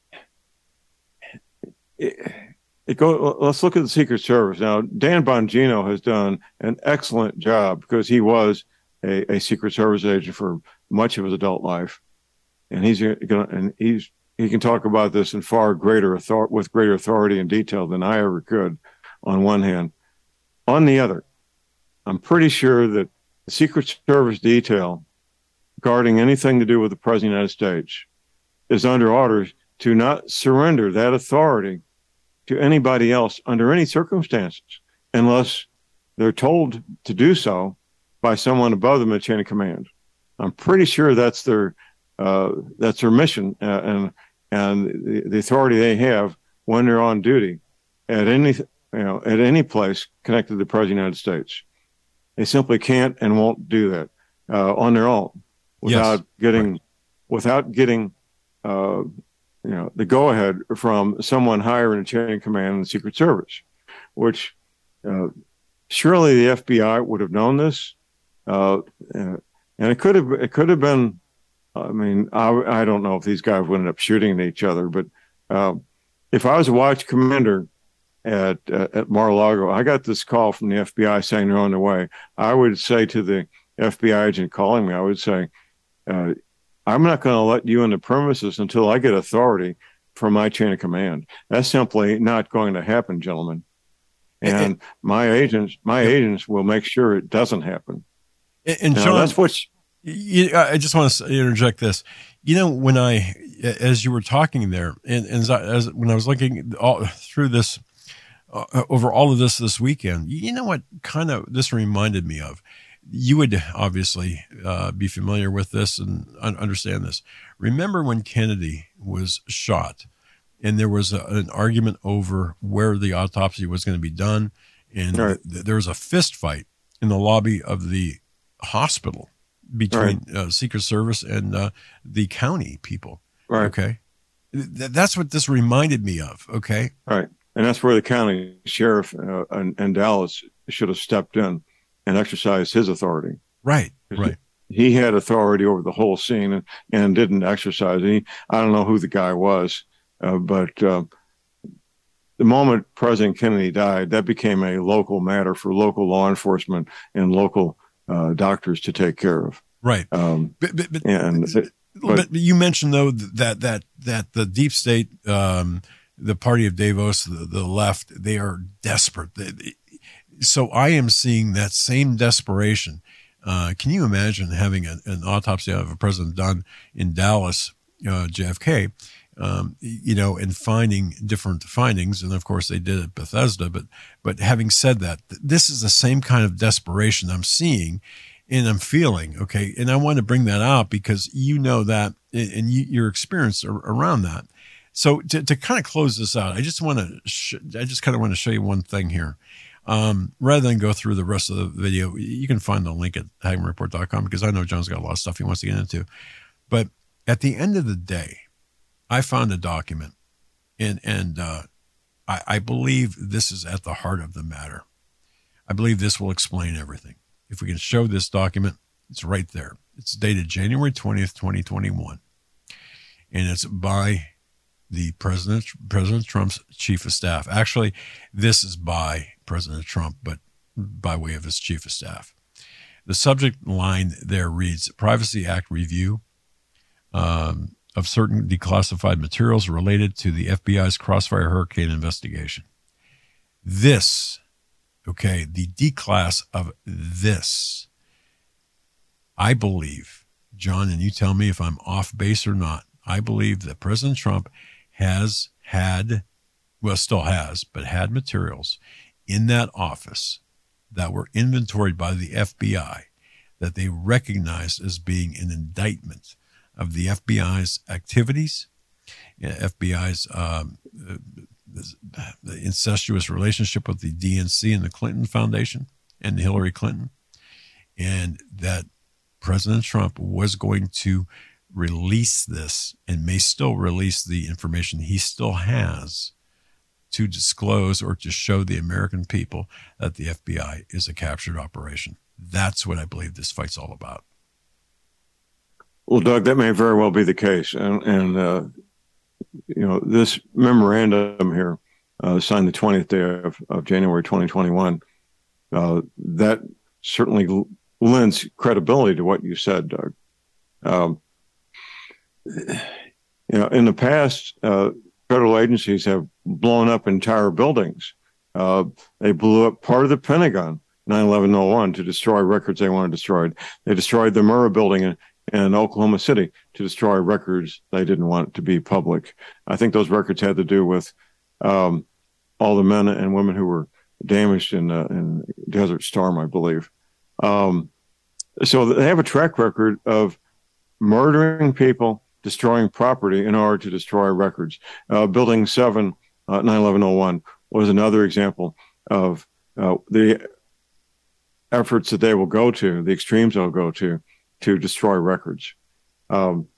it, it go. Let's look at the Secret Service now. Dan Bongino has done an excellent job because he was a, a Secret Service agent for much of his adult life, and he's going and he's he can talk about this in far greater authority with greater authority and detail than I ever could. On one hand, on the other, I'm pretty sure that the Secret Service detail regarding anything to do with the President of the United States is under orders to not surrender that authority to anybody else under any circumstances, unless they're told to do so by someone above them in the chain of command. I'm pretty sure that's their uh, that's their mission uh, and and the, the authority they have when they're on duty at any you know at any place connected to the President of the United States. They simply can't and won't do that uh, on their own without yes. getting right. without getting uh, you know the go ahead from someone higher in the chain of command in the Secret Service, which uh, surely the F B I would have known this, uh, and it could have it could have been. I mean, I, I don't know if these guys would end up shooting at each other, but uh, if I was a watch commander at uh, at Mar-a-Lago, I got this call from the F B I saying they're on their way. I would say to the F B I agent calling me, I would say, uh, I'm not going to let you in the premises until I get authority from my chain of command. That's simply not going to happen, gentlemen. And my agents, my agents will make sure it doesn't happen. And now, John, that's what's. I just want to interject this. You know, when I, as you were talking there, and, and as, I, as when I was looking all through this, uh, over all of this this weekend, you know what kind of this reminded me of? You would obviously uh, be familiar with this and understand this. Remember when Kennedy was shot, and there was a, an argument over where the autopsy was going to be done, and right. th- there was a fist fight in the lobby of the hospital between right. uh, Secret Service and uh, the county people. Right. Okay. Th- that's what this reminded me of. Okay. Right. And that's where the county sheriff uh, in, in Dallas should have stepped in and exercised his authority. Right. Right. He, he had authority over the whole scene and, and didn't exercise it. He, I don't know who the guy was, uh, but uh, the moment President Kennedy died, that became a local matter for local law enforcement and local Uh, doctors to take care of. Right. Um, but, but, but, and but, but you mentioned though that that that the deep state, um, the party of Davos, the, the left, they are desperate. They, they, so I am seeing that same desperation. Uh, can you imagine having a, an autopsy of a president done in Dallas, uh, J F K, um, you know, and finding different findings? And of course they did at Bethesda, but, but having said that, this is the same kind of desperation I'm seeing and I'm feeling. Okay. And I want to bring that out because you know that and you, your experience around that. So to, to kind of close this out, I just want to, sh- I just kind of want to show you one thing here. Um, rather than go through the rest of the video, you can find the link at Hagmann Report dot com because I know John's got a lot of stuff he wants to get into, but at the end of the day, I found a document, and and uh, I, I believe this is at the heart of the matter. I believe this will explain everything. If we can show this document, it's right there. It's dated January twentieth, twenty twenty-one, and it's by the President, President Trump's chief of staff. Actually, this is by President Trump, but by way of his chief of staff. The subject line there reads, Privacy Act review um, of certain declassified materials related to the F B I's Crossfire Hurricane investigation. This, okay, the declass of this, I believe, John, and you tell me if I'm off base or not, I believe that President Trump has had, well, still has, but had materials in that office that were inventoried by the F B I that they recognized as being an indictment of the F B I's activities, F B I's um, the incestuous relationship with the D N C and the Clinton Foundation and Hillary Clinton, and that President Trump was going to release this and may still release the information he still has to disclose or to show the American people that the F B I is a captured operation. That's what I believe this fight's all about. Well, Doug, that may very well be the case. And, and uh, you know, this memorandum here, uh, signed the twentieth day of, of January twenty twenty-one, uh, that certainly lends credibility to what you said, Doug. Um, you know, in the past, uh, federal agencies have blown up entire buildings. Uh, they blew up part of the Pentagon, nine eleven oh one, to destroy records they wanted destroyed. They destroyed the Murrah building in, in Oklahoma City to destroy records they didn't want to be public. I think those records had to do with um, all the men and women who were damaged in, uh, in Desert Storm, I believe. Um, so they have a track record of murdering people, destroying property in order to destroy records. Uh, Building seven, uh, nine eleven oh one, was another example of uh, the efforts that they will go to, the extremes they'll go to, to destroy records. Um,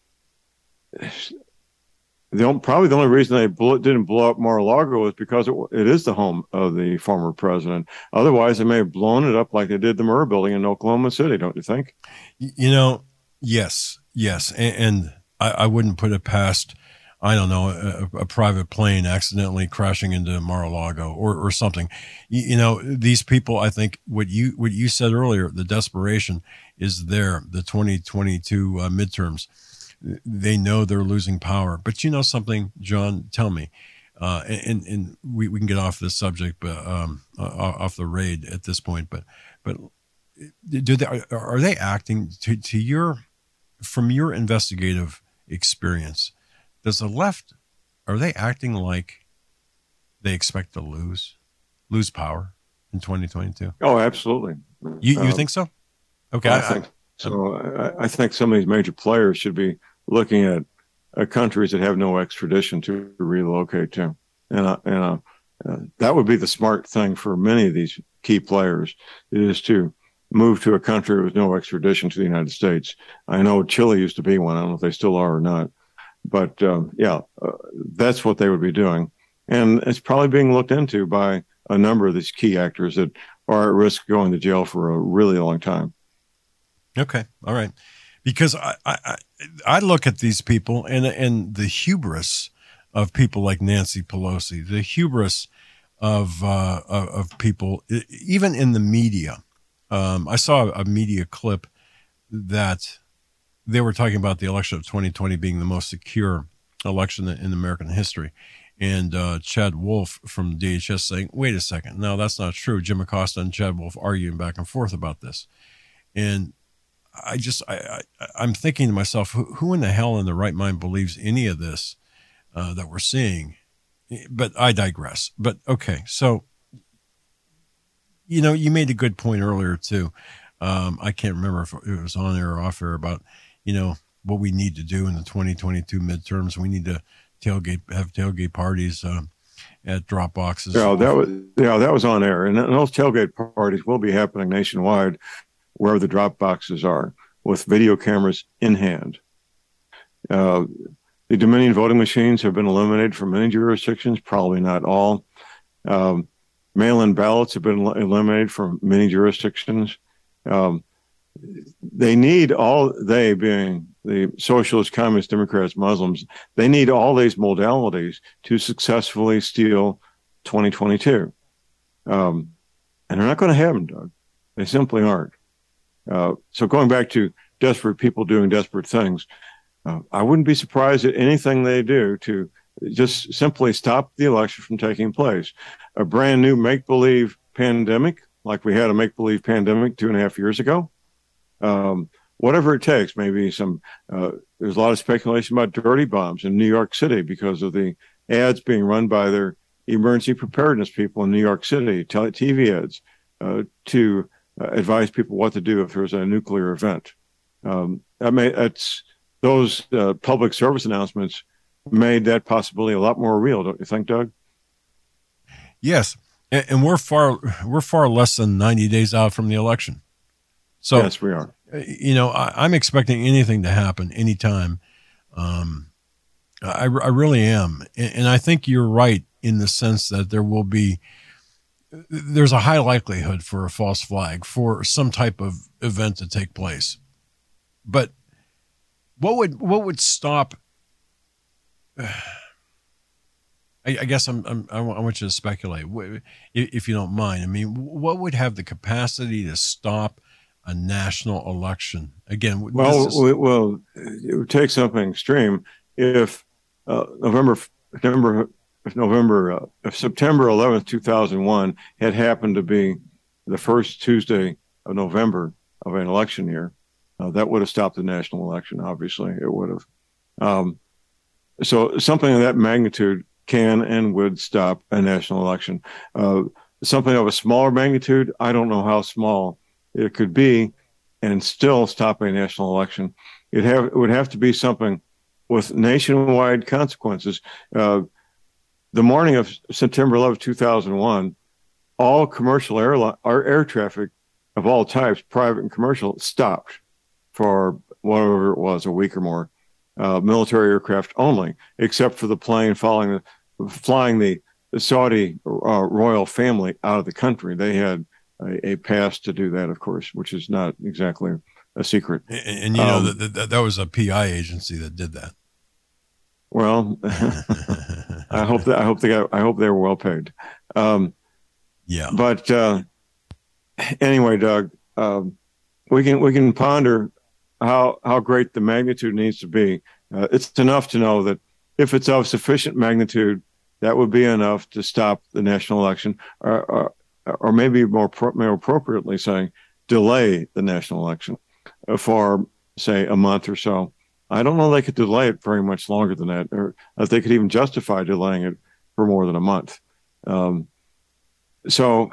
the only, probably the only reason they blew, didn't blow up Mar-a-Lago is because it, it is the home of the former president. Otherwise, they may have blown it up like they did the Murrah building in Oklahoma City, don't you think? You know, yes, yes. And, and I, I wouldn't put it past, I don't know, a, a private plane accidentally crashing into Mar-a-Lago or, or something. You, you know, these people, I think what you what you said earlier, the desperation is there, the twenty twenty-two uh, midterms. They know they're losing power. But you know something, John, tell me, uh, and, and we, we can get off this subject, but um, off the raid at this point, but but do they, are, are they acting to, to your, from your investigative experience, does the left, are they acting like they expect to lose, lose power in twenty twenty-two? Oh, absolutely. You you uh, think so? Okay. I, I think so. I, I think some of these major players should be looking at uh, countries that have no extradition to relocate to. And, uh, and uh, uh, that would be the smart thing for many of these key players, is to move to a country with no extradition to the United States. I know Chile used to be one. I don't know if they still are or not. But um, yeah, uh, that's what they would be doing. And it's probably being looked into by a number of these key actors that are at risk of going to jail for a really long time. Okay. All right. Because I, I, I look at these people and, and the hubris of people like Nancy Pelosi, the hubris of, uh, of, of people, even in the media. Um, I saw a media clip that they were talking about the election of twenty twenty being the most secure election in American history. And uh, Chad Wolf from D H S saying, wait a second, no, that's not true. Jim Acosta and Chad Wolf arguing back and forth about this. And I just, I, I, I'm thinking to myself, who, who in the hell in the right mind believes any of this uh, that we're seeing? But I digress. But okay, so, you know, you made a good point earlier too. Um, I can't remember if it was on air or off air about, you know, what we need to do in the twenty twenty-two midterms. We need to tailgate, have tailgate parties uh, at drop boxes. Yeah, that was yeah, that was on air, and those tailgate parties will be happening nationwide, where the drop boxes are, with video cameras in hand. Uh, the Dominion voting machines have been eliminated from many jurisdictions, probably not all. Um, mail-in ballots have been eliminated from many jurisdictions. Um, they need all, they being the socialists, communists, Democrats, Muslims, they need all these modalities to successfully steal twenty twenty-two. Um, and they're not going to have them, Doug. They simply aren't. Uh, so going back to desperate people doing desperate things, uh, I wouldn't be surprised at anything they do to just simply stop the election from taking place. A brand new make-believe pandemic, like we had a make-believe pandemic two and a half years ago. Um, whatever it takes, maybe some, uh, there's a lot of speculation about dirty bombs in New York City because of the ads being run by their emergency preparedness people in New York City, T V ads, uh, to uh, advise people what to do if there's a nuclear event. Um, I mean, that's, those uh, public service announcements made that possibility a lot more real, don't you think, Doug? Yes, and, and we're far we're far less than ninety days out from the election. So yes, we are. You know, I, I'm expecting anything to happen anytime. Um, I, I really am, and, and I think you're right in the sense that there will be there's a high likelihood for a false flag, for some type of event to take place. But what would what would stop? I, I guess I'm, I'm I want you to speculate, if you don't mind. I mean, what would have the capacity to stop a national election again? Well, is- well, it would take something extreme. If uh, November, November, if November, uh, if September eleventh, two thousand one had happened to be the first Tuesday of November of an election year, uh, that would have stopped the national election. Obviously, it would have. Um, so something of that magnitude can and would stop a national election. Uh, something of a smaller magnitude, I don't know how small it could be, and still stop a national election. It have it would have to be something with nationwide consequences. Uh, the morning of September eleventh, two thousand one, all commercial air, air traffic of all types, private and commercial, stopped for whatever it was, a week or more. Uh, military aircraft only, except for the plane following the, flying the, the Saudi uh, royal family out of the country. They had a, a pass to do that, of course, which is not exactly a secret. And, and you know, um, that, that that was a P I agency that did that. Well, I hope that I hope they got, I hope they were well paid. Um, yeah. But uh, anyway, Doug, um, we can we can ponder how how great the magnitude needs to be. Uh, it's enough to know that if it's of sufficient magnitude, that would be enough to stop the national election, or or, or maybe more, pro, more appropriately saying, delay the national election for, say, a month or so. I don't know they could delay it very much longer than that, or if they could even justify delaying it for more than a month. Um, so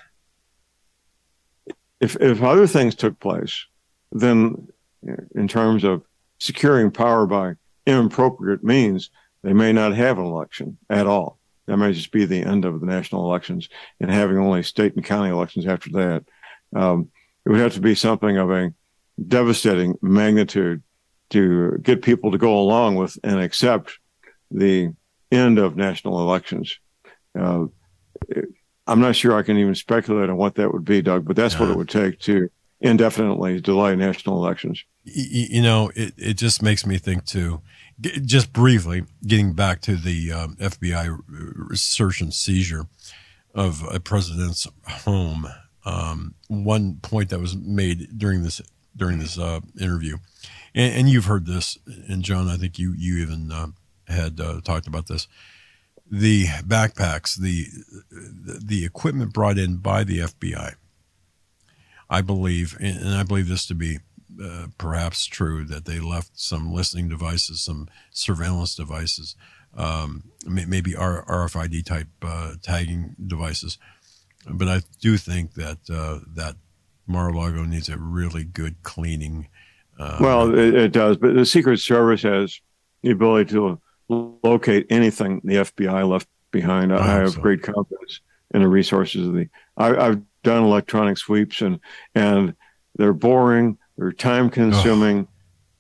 if if other things took place, then in terms of securing power by inappropriate means, they may not have an election at all. That may just be the end of the national elections and having only state and county elections after that. Um, it would have to be something of a devastating magnitude to get people to go along with and accept the end of national elections. Uh, I'm not sure I can even speculate on what that would be, Doug, but that's what it would take to indefinitely delay national elections. You, you know, it, it just makes me think too, just briefly, getting back to the um, F B I search and seizure of a president's home. Um, one point that was made during this during this uh, interview, and, and you've heard this, and John, I think you you even uh, had uh, talked about this. The backpacks, the the equipment brought in by the F B I. I believe, and I believe this to be uh, perhaps true, that they left some listening devices, some surveillance devices, um, maybe R F I D type uh, tagging devices. But I do think that uh, that Mar-a-Lago needs a really good cleaning. Uh, well, it, it does, but the Secret Service has the ability to locate anything the F B I left behind. I, I have so. great confidence in the resources of the. I, I've done electronic sweeps, and and they're boring, they're time consuming. Oh.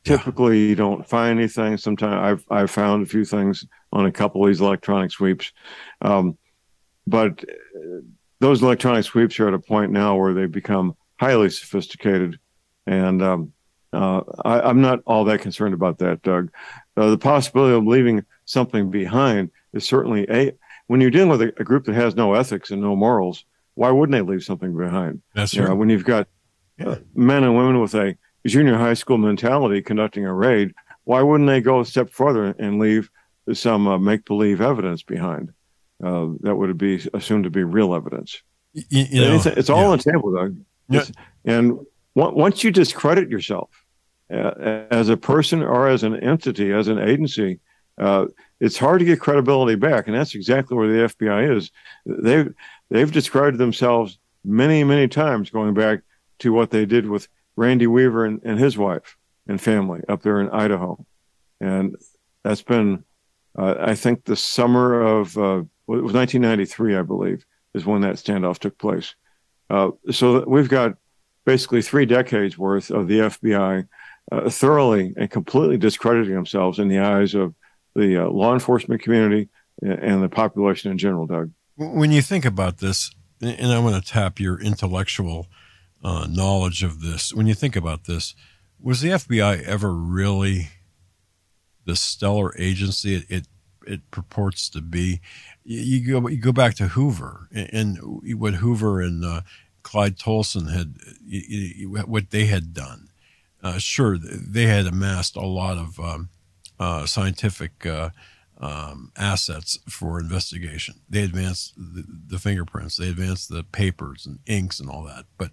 typically you don't find anything. Sometimes I've I've found a few things on a couple of these electronic sweeps, um, but those electronic sweeps are at a point now where they've become highly sophisticated, and um, uh, I, I'm not all that concerned about that, Doug. Uh, the possibility of leaving something behind is certainly a. When you're dealing with a, a group that has no ethics and no morals, why wouldn't they leave something behind? That's true. right. Uh, when you've got uh, men and women with a junior high school mentality conducting a raid, why wouldn't they go a step further and leave some uh, make-believe evidence behind uh, that would be assumed to be real evidence? You, you know, it's, it's all yeah. on the table, Doug. Yeah. And w- once you discredit yourself uh, as a person or as an entity, as an agency, uh, it's hard to get credibility back. And that's exactly where the F B I is. They've, they've discredited themselves many, many times, going back to what they did with Randy Weaver and, and his wife and family up there in Idaho. And that's been, uh, I think, the summer of, uh, it was nineteen ninety-three, I believe, is when that standoff took place. Uh, so we've got basically three decades worth of the F B I uh, thoroughly and completely discrediting themselves in the eyes of the uh, law enforcement community and the population in general, Doug. When you think about this, and I want to tap your intellectual uh, knowledge of this, when you think about this, was the F B I ever really the stellar agency it it, it purports to be? You, you go you go back to Hoover and, and what Hoover and uh, Clyde Tolson had, you, you, what they had done. Uh, sure, they had amassed a lot of um, uh, scientific uh, um, assets for investigation. They advanced the, the fingerprints, they advanced the papers and inks and all that. But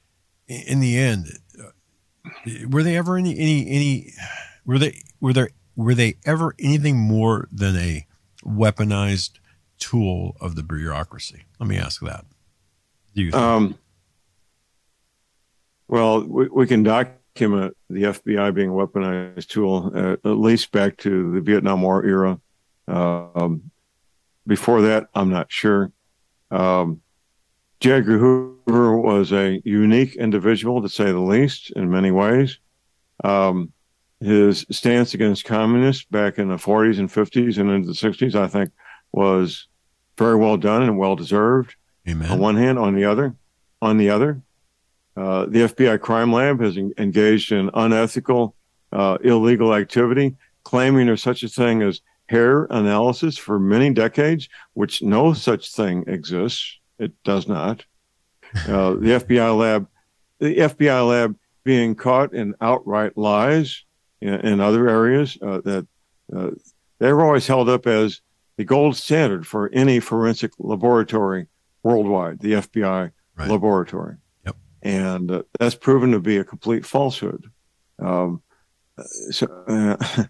in the end, uh, were they ever any any any were they were there were they ever anything more than a weaponized tool of the bureaucracy? Let me ask that. Do you think? Um, well, we, we can document the F B I being a weaponized tool, uh, at least back to the Vietnam War era. Uh, um, before that, I'm not sure. Um, J. Edgar Hoover was a unique individual, to say the least, in many ways. Um, his stance against communists back in the forties and fifties and into the sixties, I think, was very well done and well deserved. Amen. On one hand, on the other, on the other, uh, the F B I crime lab has en- engaged in unethical, uh, illegal activity, claiming there's such a thing as hair analysis for many decades, which no such thing exists. It does not. Uh, the F B I lab, the F B I lab being caught in outright lies in, in other areas uh, that uh, they were always held up as the gold standard for any forensic laboratory worldwide, the F B I right. laboratory. Yep. And uh, that's proven to be a complete falsehood. Um, so, uh,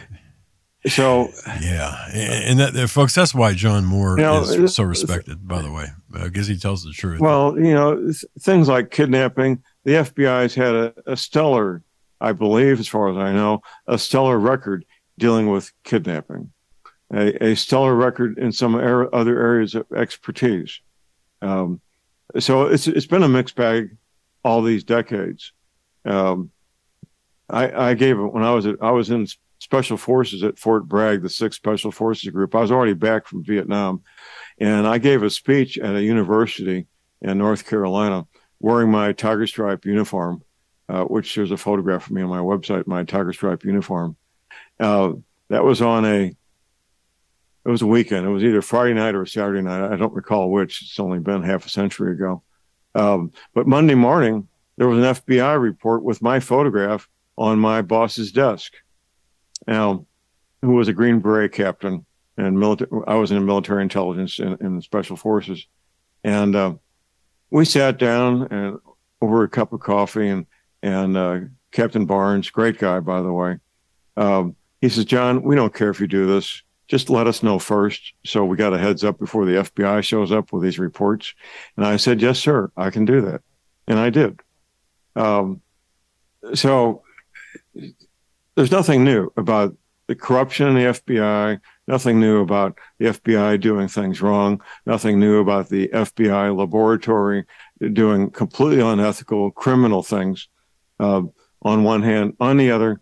so yeah, and that, folks, that's why John Moore you know, is so respected, by the way, because he tells the truth. Well, you know, things like kidnapping, the F B I's had a, a stellar, I believe, as far as I know, a stellar record dealing with kidnapping, a, a stellar record in some er- other areas of expertise. Um, so it's it's been a mixed bag all these decades. Um, I, I gave it when I was at, I was in Special Forces at Fort Bragg, the sixth Special Forces Group. I was already back from Vietnam, and I gave a speech at a university in North Carolina wearing my Tiger Stripe uniform, uh, which there's a photograph of me on my website, my Tiger Stripe uniform. Uh, that was on a, it was a weekend. It was either Friday night or Saturday night. I don't recall which. It's only been half a century ago. Um, but Monday morning, there was an F B I report with my photograph on my boss's desk. Now, who was a Green Beret captain and military, I was in military intelligence in, in special forces. And, uh, we sat down and over a cup of coffee and, and, uh, Captain Barnes, great guy, by the way. Um, he says, John, we don't care if you do this. Just let us know first. So we got a heads up before the F B I shows up with these reports. And I said, yes, sir, I can do that. And I did. Um, so there's nothing new about the corruption in the F B I, nothing new about the F B I doing things wrong, nothing new about the F B I laboratory doing completely unethical criminal things. Uh, on one hand, on the other,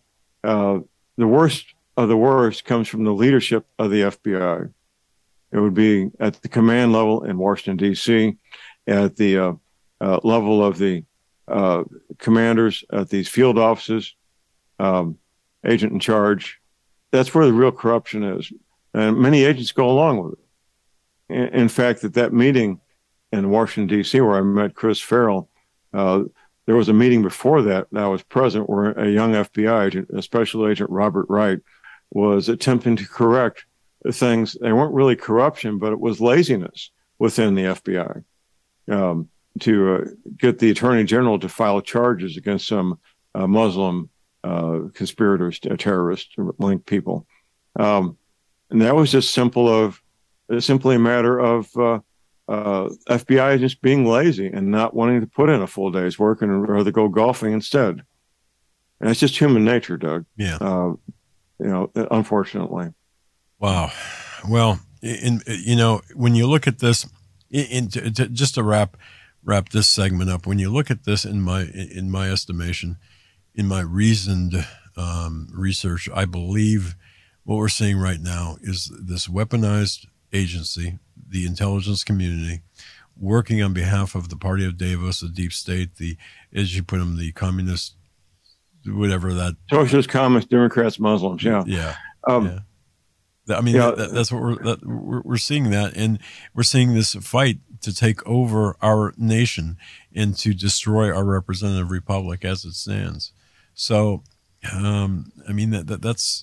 uh, the worst of the worst comes from the leadership of the F B I. It would be at the command level in Washington, D C, at the uh, uh, level of the uh, commanders at these field offices, um, agent in charge. That's where the real corruption is. And many agents go along with it. In, in fact, at that meeting in Washington, D C, where I met Chris Farrell, uh, there was a meeting before that that I was present where a young F B I agent, a special agent, Robert Wright, was attempting to correct things. They weren't really corruption, but it was laziness within the F B I um, to uh, get the attorney general to file charges against some uh, Muslim uh, conspirators, uh, terrorists, linked people. Um, and that was just simple of, simply a matter of uh, uh, F B I just being lazy and not wanting to put in a full day's work and rather go golfing instead. And it's just human nature, Doug. Yeah. Uh, you know, unfortunately. Wow. Well, in, you know, when you look at this, in, in, to, just to wrap wrap this segment up, when you look at this, in my in my estimation, in my reasoned um, research, I believe what we're seeing right now is this weaponized agency, the intelligence community, working on behalf of the Party of Davos, the deep state, the, as you put them, the communist, whatever that. Socialist, communist, Democrats, Muslims. Yeah. Yeah. Um, yeah. I mean, yeah. that, that's what we're, that, we're we're seeing that, and we're seeing this fight to take over our nation and to destroy our representative republic as it stands. So, um, I mean, that, that that's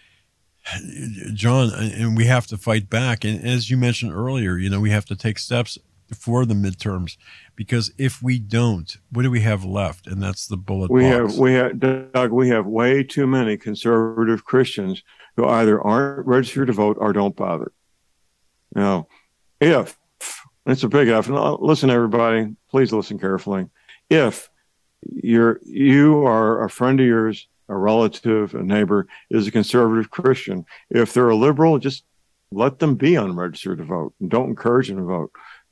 John, and we have to fight back. And as you mentioned earlier, you know, we have to take steps for the midterms, because if we don't, what do we have left? And that's the bullet we box. have, we have, Doug, we have way too many conservative Christians who either aren't registered to vote or don't bother. Now, if, it's a big if, and listen, everybody, please listen carefully. If you're, you are a friend of yours, a relative, a neighbor, is a conservative Christian, if they're a liberal, just let them be unregistered to vote and don't encourage them to vote.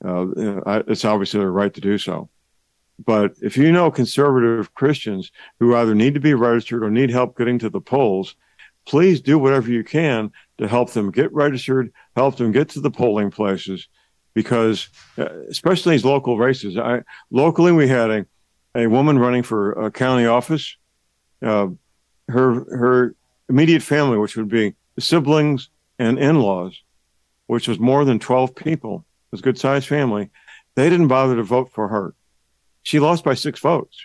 Uh, it's obviously their right to do so. But if you know conservative Christians who either need to be registered or need help getting to the polls, please do whatever you can to help them get registered, help them get to the polling places, because uh, especially these local races. I, locally, we had a, a woman running for a county office. Uh, her her immediate family, which would be siblings and in-laws, which was more than twelve people, it was a good-sized family, they didn't bother to vote for her. She lost by six votes.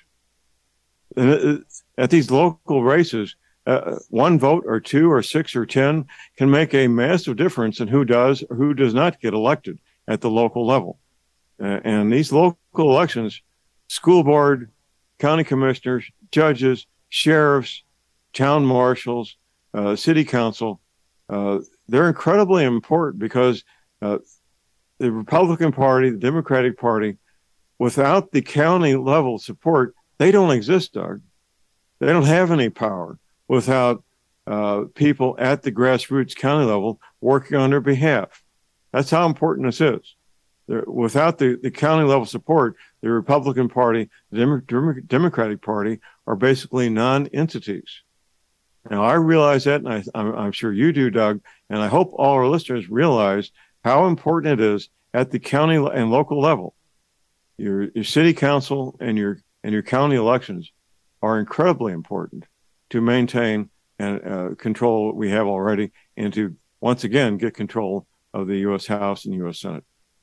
And it, at these local races, uh, one vote or two or six or ten can make a massive difference in who does or who does not get elected at the local level. Uh, and these local elections, school board, county commissioners, judges, sheriffs, town marshals, uh, city council, uh, they're incredibly important because uh, the Republican Party, the Democratic Party, without the county level support, they don't exist, Doug. They don't have any power without uh, people at the grassroots county level working on their behalf. That's how important this is. They're, without the, the county level support, the Republican Party, the Dem- Democratic Party are basically non-entities. Now, I realize that, and I, I'm, I'm sure you do, Doug, and I hope all our listeners realize how important it is at the county and local level. Your, your city council and your and your county elections are incredibly important to maintain and uh, control what we have already, and to once again get control of the U S House and U S Senate.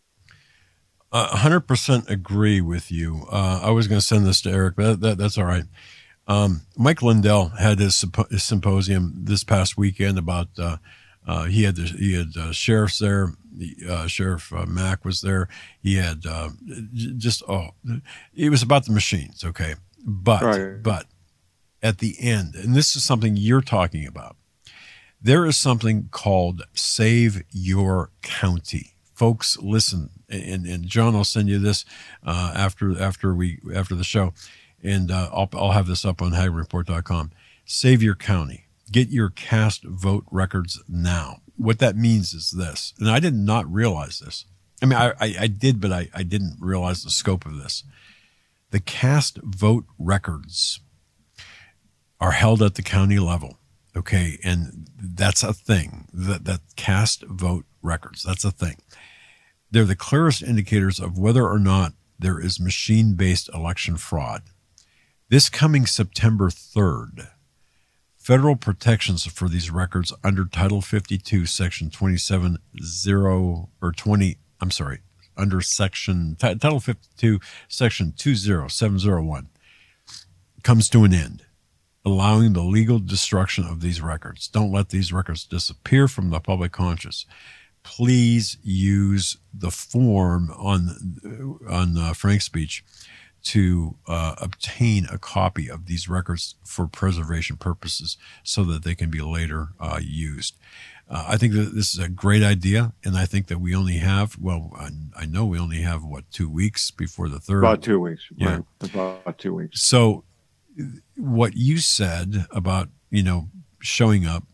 A hundred percent agree with you. Uh, I was going to send this to Eric, but that, that, that's all right. Um, Mike Lindell had his, symp- his symposium this past weekend about. Uh, uh, he had the, he had uh, sheriffs there. Uh, Sheriff uh, Mack was there. He had uh, just oh, it was about the machines. Okay, but right. but at the end, and this is something you're talking about. There is something called Save Your County. Folks, listen, and, and John, I'll send you this uh, after after we after the show, and uh, I'll I'll have this up on Hagman Report dot com. Save Your County. Get your cast vote records now. What that means is this, and I did not realize this. I mean, I, I, I did, but I, I didn't realize the scope of this. The cast vote records are held at the county level. Okay, and that's a thing. That that cast vote records, that's a thing. They're the clearest indicators of whether or not there is machine-based election fraud. This coming September third, federal protections for these records under Title fifty-two, Section twenty-seven zero or twenty. I'm sorry, under Section Title fifty-two, Section two zero seven zero one comes to an end, allowing the legal destruction of these records. Don't let these records disappear from the public conscious. Please use the form on on uh, Frank's speech to uh, obtain a copy of these records for preservation purposes so that they can be later uh, used. Uh, I think that this is a great idea, and I think that we only have, well, I, I know we only have, what, two weeks before the third? About two weeks. Yeah. Right. About two weeks. So what you said about, you know, showing up,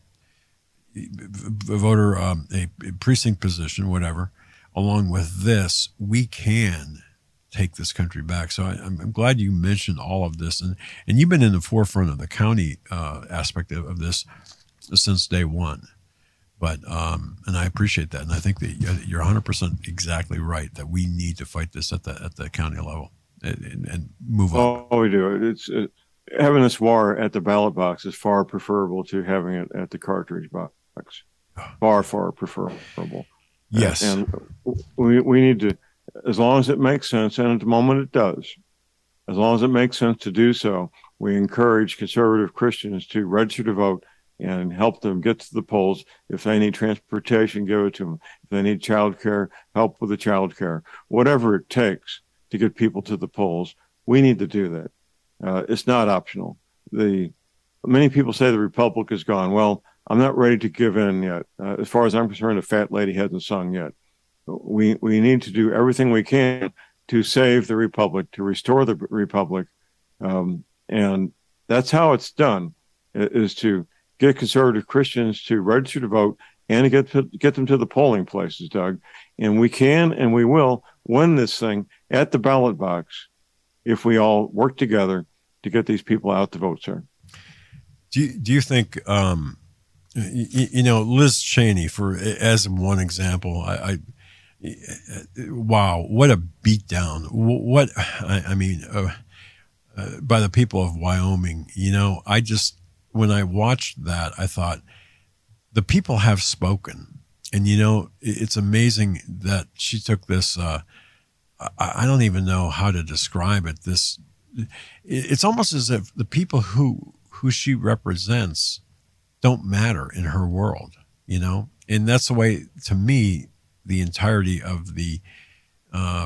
a voter, um, a, a precinct position, whatever, along with this, we can take this country back. So I, I'm, I'm glad you mentioned all of this, and and you've been in the forefront of the county uh, aspect of, of this since day one. But um, and I appreciate that, and I think that you're one hundred percent exactly right that we need to fight this at the at the county level and, and, and move on. Oh, we do. It's it, having this war at the ballot box is far preferable to having it at the cartridge box. Far, far preferable. Yes, and, and we we need to. As long as it makes sense, and at the moment it does, as long as it makes sense to do so, we encourage conservative Christians to register to vote and help them get to the polls. If they need transportation, give it to them. If they need child care, help with the child care. Whatever it takes to get people to the polls, we need to do that. Uh, it's not optional. The many people say the Republic is gone. Well, I'm not ready to give in yet. Uh, as far as I'm concerned, a fat lady hasn't sung yet. We we need to do everything we can to save the Republic, to restore the Republic. Um, and that's how it's done, is to get conservative Christians to register to vote and to get, to get them to the polling places, Doug. And we can and we will win this thing at the ballot box if we all work together to get these people out to vote, sir. Do you, do you think, um, you, you know, Liz Cheney, for as one example, I, I wow, what a beatdown! What I, I mean, uh, uh, by the people of Wyoming. You know, I just when I watched that, I thought the people have spoken, and you know, it's amazing that she took this. Uh, I, I don't even know how to describe it. This, it's almost as if the people who who she represents don't matter in her world. You know, and that's the way, to me, the entirety of the uh,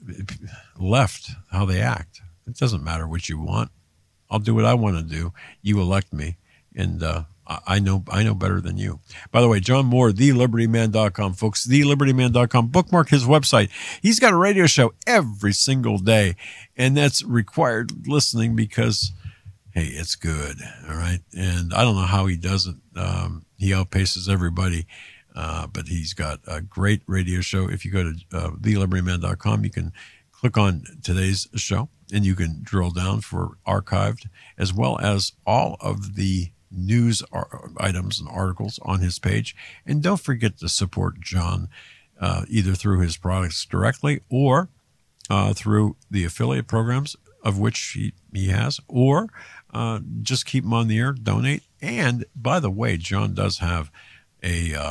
left, how they act. It doesn't matter what you want. I'll do what I want to do. You elect me, and uh, I know I know better than you. By the way, John Moore, the liberty man dot com, folks, the liberty man dot com. Bookmark his website. He's got a radio show every single day, and that's required listening because, hey, it's good, all right? And I don't know how he does it. Um, he outpaces everybody. Uh, but he's got a great radio show. If you go to uh, the liberty man dot com, you can click on today's show and you can drill down for archived, as well as all of the news ar- items and articles on his page. And don't forget to support John uh, either through his products directly or uh, through the affiliate programs of which he, he has, or uh, just keep him on the air, donate. And by the way, John does have a... Uh,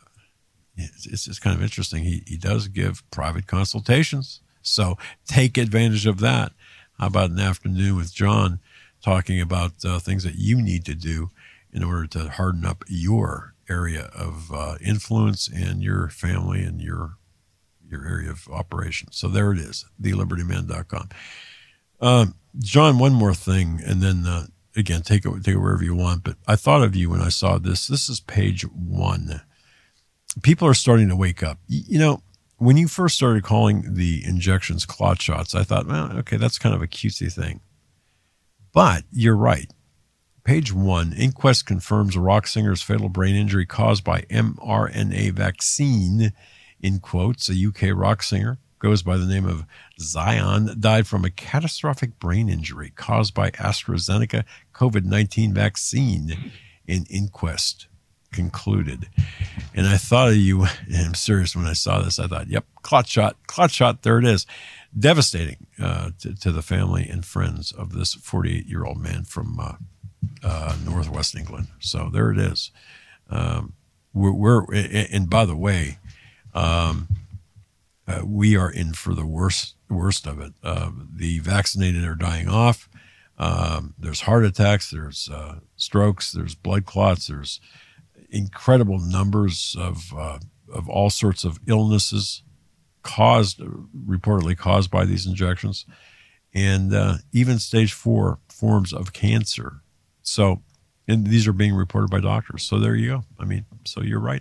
It's just kind of interesting. He he does give private consultations, so take advantage of that. How about an afternoon with John talking about uh, things that you need to do in order to harden up your area of uh, influence and your family and your your area of operation. So there it is, the liberty man dot com. Um, John, one more thing, and then uh, again, take it take it wherever you want. But I thought of you when I saw this. This is page one. People are starting to wake up. You know, when you first started calling the injections clot shots, I thought, well, okay, that's kind of a cutesy thing. But you're right. Page one, inquest confirms rock singer's fatal brain injury caused by mRNA vaccine, in quotes. A U K rock singer goes by the name of Zion, died from a catastrophic brain injury caused by AstraZeneca COVID nineteen vaccine, an inquest concluded. And I thought of you, and I'm serious when I saw this. I thought, yep, clot shot, clot shot, there it is. Devastating uh, to, to the family and friends of this forty-eight-year-old man from uh, uh, Northwest England. So there it is. Um, we're, we're, and by the way, um, uh, we are in for the worst, worst of it. Uh, the vaccinated are dying off. Um, there's heart attacks, there's uh, strokes, there's blood clots, there's incredible numbers of uh, of all sorts of illnesses caused, reportedly caused by these injections, and uh, even stage four forms of cancer. So, and these are being reported by doctors. So there you go. I mean, so you're right.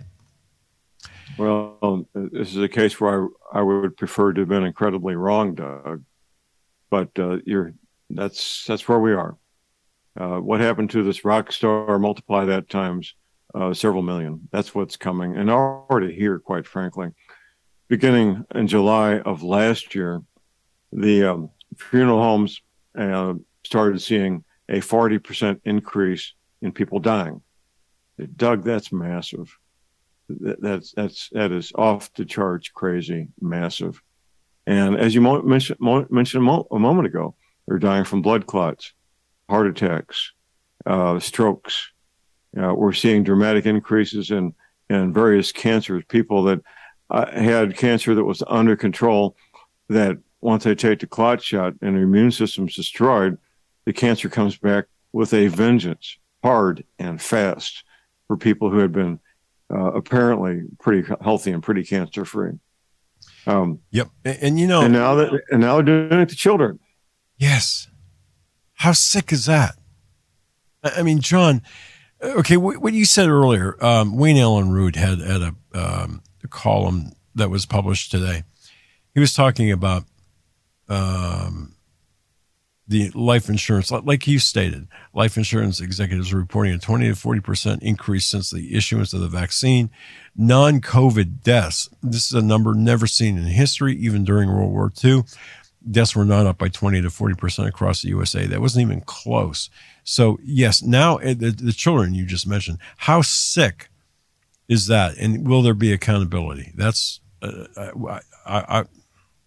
Well, um, this is a case where I, I would prefer to have been incredibly wrong, Doug. But uh, you're that's that's where we are. Uh, what happened to this rock star? Multiply that times uh, several million. That's what's coming, and already here, quite frankly. Beginning in July of last year, the um, funeral homes uh, started seeing a forty percent increase in people dying. Doug, that's massive. That, that's that's that is off the charts, crazy, massive. And as you mo- mentioned, mo- mentioned a, mo- a moment ago, they're dying from blood clots, heart attacks, uh, strokes. Uh, we're seeing dramatic increases in in various cancers. People that uh, had cancer that was under control, that once they take the clot shot and their immune system's destroyed, the cancer comes back with a vengeance, hard and fast, for people who had been uh, apparently pretty healthy and pretty cancer-free. Um, yep, and, and you know, and now that and now they're doing it to children. Yes, how sick is that? I mean, John. Okay, what you said earlier, um, Wayne Allen Root had had a, um, a column that was published today. He was talking about um, the life insurance, like you stated, life insurance executives are reporting a twenty to forty percent increase since the issuance of the vaccine. Non-COVID deaths, this is a number never seen in history, even during World War Two. Deaths were not up by twenty to forty percent across the U S A. That wasn't even close. So, yes, now the, the children you just mentioned, how sick is that? And will there be accountability? That's, uh, I, I, I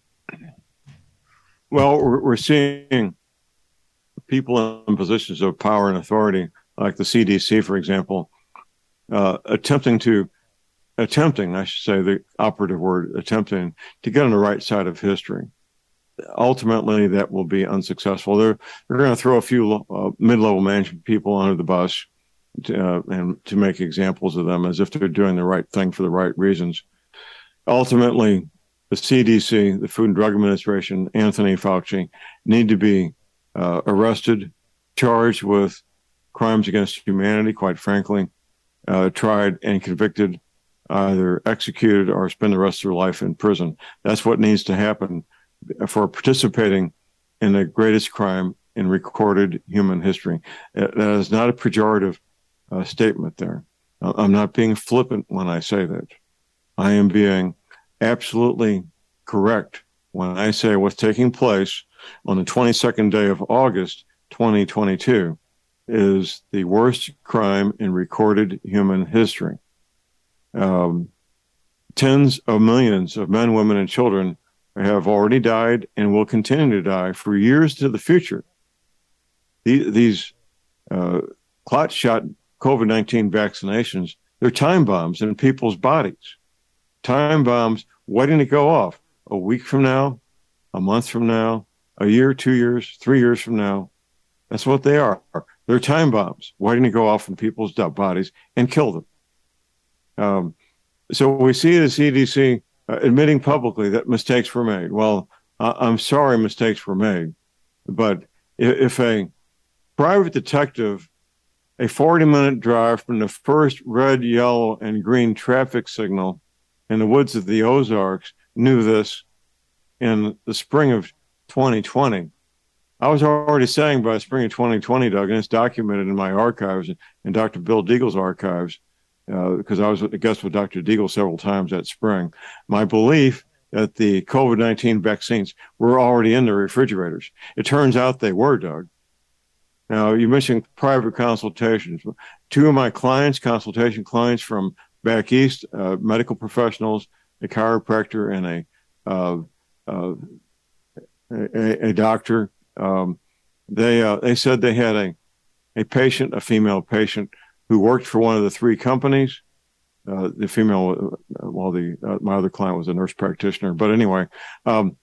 Well, we're, we're seeing people in positions of power and authority, like the C D C, for example, uh, attempting to, attempting, I should say the operative word, attempting to get on the right side of history. Ultimately, that will be unsuccessful. They're they're going to throw a few uh, mid-level management people under the bus to, uh, and to make examples of them as if they're doing the right thing for the right reasons. Ultimately, the C D C, the Food and Drug Administration, Anthony Fauci need to be uh, arrested, charged with crimes against humanity, quite frankly, uh, tried and convicted, either executed or spend the rest of their life in prison. That's what needs to happen for participating in the greatest crime in recorded human history. That is not a pejorative uh, statement there. I'm not being flippant when I say that. I am being absolutely correct when I say what's taking place on the twenty-second day of August, twenty twenty-two, is the worst crime in recorded human history. Um, tens of millions of men, women, and children have already died and will continue to die for years to the future. These, these uh, clot shot COVID nineteen vaccinations, they're time bombs in people's bodies. Time bombs waiting to go off a week from now, a month from now, a year, two years, three years from now. That's what they are. They're time bombs waiting to go off in people's bodies and kill them. Um, so we see the C D C Uh, admitting publicly that mistakes were made. Well, uh, I'm sorry mistakes were made, but if, if a private detective, a forty-minute drive from the first red, yellow, and green traffic signal in the woods of the Ozarks knew this in the spring of twenty twenty, I was already saying by spring of twenty twenty, Doug, and it's documented in my archives and Doctor Bill Deagle's archives, because uh, I was a guest with Doctor Deagle several times that spring. My belief that the COVID nineteen vaccines were already in the refrigerators. It turns out they were, Doug. Now, you mentioned private consultations. Two of my clients, consultation clients from back east, uh, medical professionals, a chiropractor and a uh, uh, a, a doctor, um, they uh, they said they had a, a patient, a female patient, who worked for one of the three companies. Uh, the female, uh, well, the uh, my other client was a nurse practitioner. But anyway, um,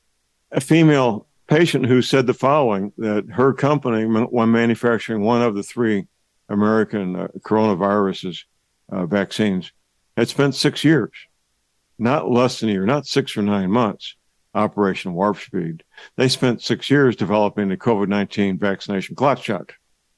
a female patient who said the following, that her company, when manufacturing one of the three American uh, coronaviruses uh, vaccines, had spent six years, not less than a year, not six or nine months, Operation Warp Speed. They spent six years developing the COVID nineteen vaccination clot shot,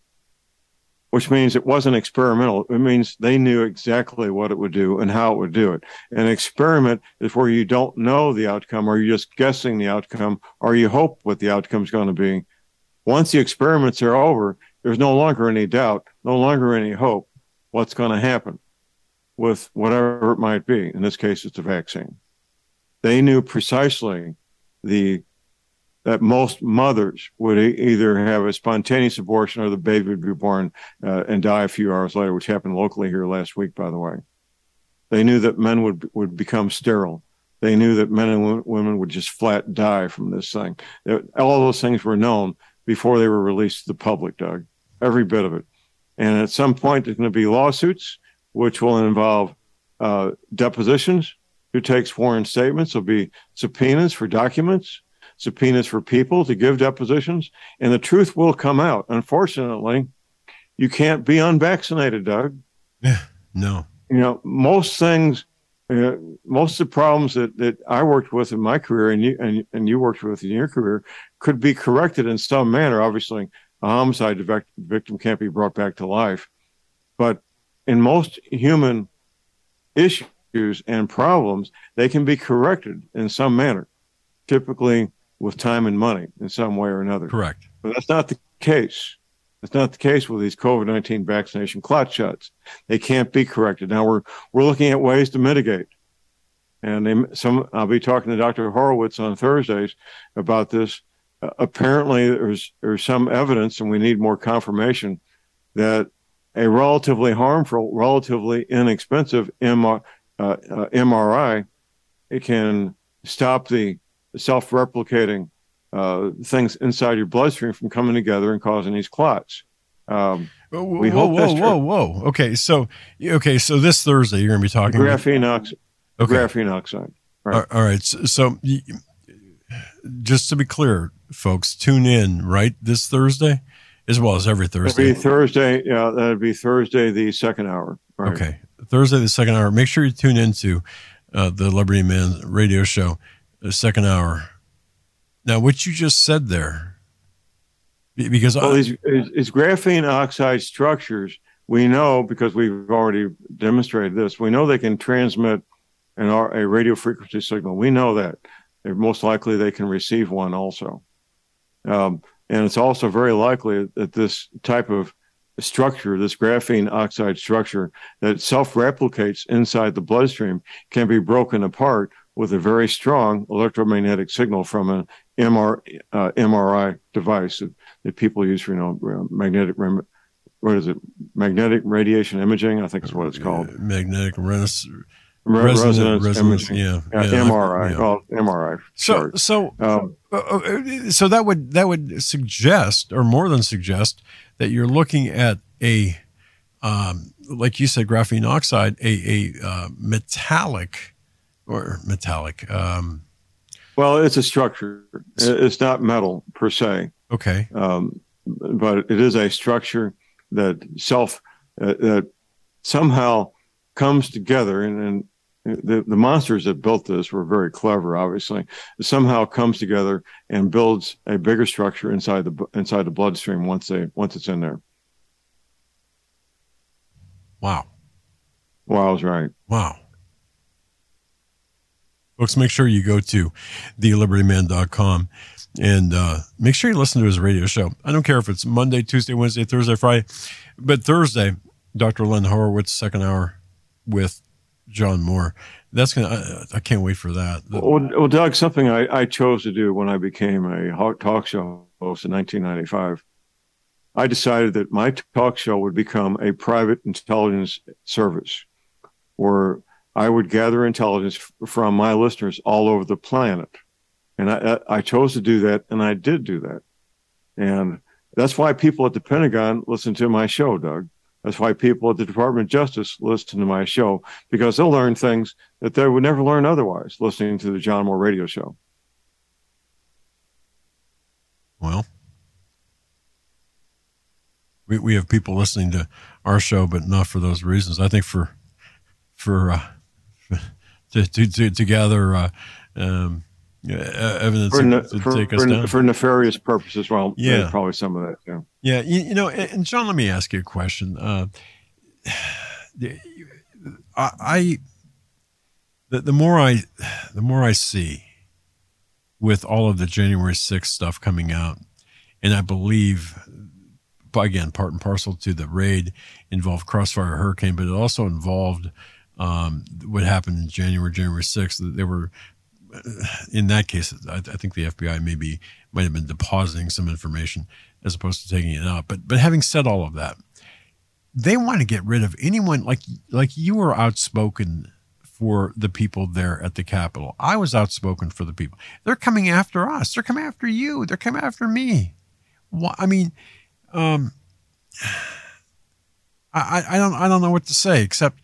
which means it wasn't experimental. It means they knew exactly what it would do and how it would do it. An experiment is where you don't know the outcome, or you're just guessing the outcome, or you hope what the outcome is going to be. Once the experiments are over, there's no longer any doubt, no longer any hope what's going to happen with whatever it might be. In this case, it's a vaccine. They knew precisely the that most mothers would e- either have a spontaneous abortion or the baby would be born uh, and die a few hours later, which happened locally here last week, by the way. They knew that men would would become sterile. They knew that men and w- women would just flat die from this thing. It, all those things were known before they were released to the public, Doug, every bit of it. And at some point, there's going to be lawsuits, which will involve uh, depositions, who takes sworn statements. There'll be subpoenas for documents, subpoenas for people to give depositions, and the truth will come out. Unfortunately, you can't be unvaccinated, Doug. Yeah, no. You know, most things, uh, most of the problems that, that I worked with in my career and you, and, and you worked with in your career could be corrected in some manner. Obviously, a homicide victim can't be brought back to life. But in most human issues and problems, they can be corrected in some manner, typically with time and money in some way or another. Correct. But that's not the case. That's not the case with these COVID nineteen vaccination clot shots. They can't be corrected. Now we're we're looking at ways to mitigate. And they, some I'll be talking to Doctor Horowitz on Thursdays about this. Uh, apparently, there's there's some evidence, and we need more confirmation, that a relatively harmful, relatively inexpensive M R, uh, uh, M R I, it can stop the self-replicating uh, things inside your bloodstream from coming together and causing these clots. Um, whoa, we whoa, hope that's whoa, true. whoa, whoa. Okay, so okay, so this Thursday you're going to be talking graphene oxide. Okay. Graphene oxide. Right. All right. So, so just to be clear, folks, tune in right this Thursday, as well as every Thursday. That'd be Thursday. Yeah, that'd be Thursday, the second hour. Right. Okay, Thursday the second hour. Make sure you tune into uh, the Liberty Man radio show, the second hour. Now, what you just said there, because well, I, these, these graphene oxide structures, we know because we've already demonstrated this. We know they can transmit an a radio frequency signal. We know that. They're most likely they can receive one also. Um, and it's also very likely that this type of structure, this graphene oxide structure that self-replicates inside the bloodstream, can be broken apart with a very strong electromagnetic signal from an M R, uh, M R I device that, that people use for, you know, magnetic, what is it? Magnetic radiation imaging, I think is what it's called. Uh, magnetic res- Re- resonance, resonance resonance, imaging. yeah, Yeah, yeah, M R I. yeah. Well, M R I. So, Sorry. so, Um, uh, so that would that would suggest, or more than suggest, that you're looking at a, um, like you said, graphene oxide, a a uh, metallic, or metallic. Um, well, it's a structure. It's not metal per se, okay, um, but it is a structure that self uh, that somehow comes together, and, and the, the monsters that built this were very clever. Obviously, it somehow comes together and builds a bigger structure inside the inside the bloodstream once they once it's in there. wow, Well, I was right. wow. Folks, make sure you go to the liberty man dot com and uh, make sure you listen to his radio show. I don't care if it's Monday, Tuesday, Wednesday, Thursday, Friday, but Thursday, Doctor Len Horowitz, second hour with John Moore. That's gonna. I, I can't wait for that. The, well, well, Doug, something I, I chose to do when I became a talk show host in nineteen ninety-five. I decided that my talk show would become a private intelligence service, where I would gather intelligence f- from my listeners all over the planet, and I, I chose to do that, and I did do that, and that's why people at the Pentagon listen to my show, Doug. That's why people at the Department of Justice listen to my show, because they'll learn things that they would never learn otherwise listening to the John Moore Radio Show. Well, we we have people listening to our show, but not for those reasons. I think for for uh, to, to to to gather uh, um, evidence for, to, ne- to for, take us for, down for nefarious purposes. Well, yeah, probably some of that. Yeah. Yeah, you, you know, and John, let me ask you a question. Uh, I, I the, the more I, the more I see with all of the January sixth stuff coming out, and I believe, again, part and parcel to the raid involved Crossfire Hurricane, but it also involved um, what happened in January, January sixth. They were, in that case, I, I think the F B I maybe might have been depositing some information as opposed to taking it out. But but having said all of that, they want to get rid of anyone like like you were outspoken for the people there at the Capitol. I was outspoken for the people. They're coming after us. They're coming after you. They're coming after me. Well, I mean, um, I I don't I don't know what to say except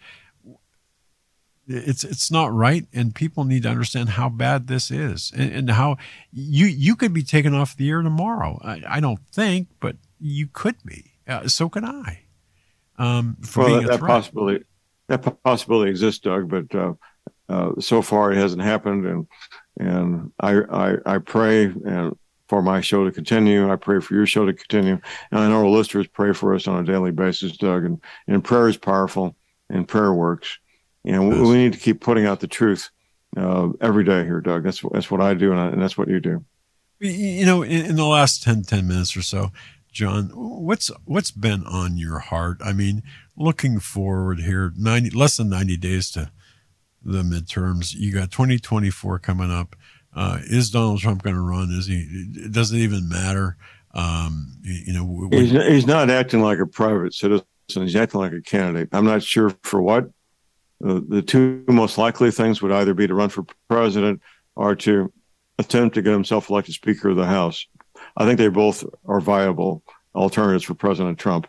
it's it's not right, and people need to understand how bad this is, and, and how you you could be taken off the air tomorrow. I, I don't think, but you could be. Uh, so could I. Um, for well, being that, a that possibility that possibility exists, Doug, but uh, uh, so far it hasn't happened, and and I I, I pray and for my show to continue. I pray for your show to continue, and I know our listeners pray for us on a daily basis, Doug. And and prayer is powerful, and prayer works. And we, we need to keep putting out the truth uh, every day here, Doug. That's that's what I do, and, I, and that's what you do. You know, in, in the last ten, ten minutes or so, John, what's what's been on your heart? I mean, looking forward here, ninety less than ninety days to the midterms. You got twenty twenty-four coming up. Uh, is Donald Trump going to run? Is he? Does it even matter? Um, you, you know, when, he's, he's not acting like a private citizen. He's acting like a candidate. I'm not sure for what. Uh, the two most likely things would either be to run for president or to attempt to get himself elected Speaker of the House. I think they both are viable alternatives for President Trump.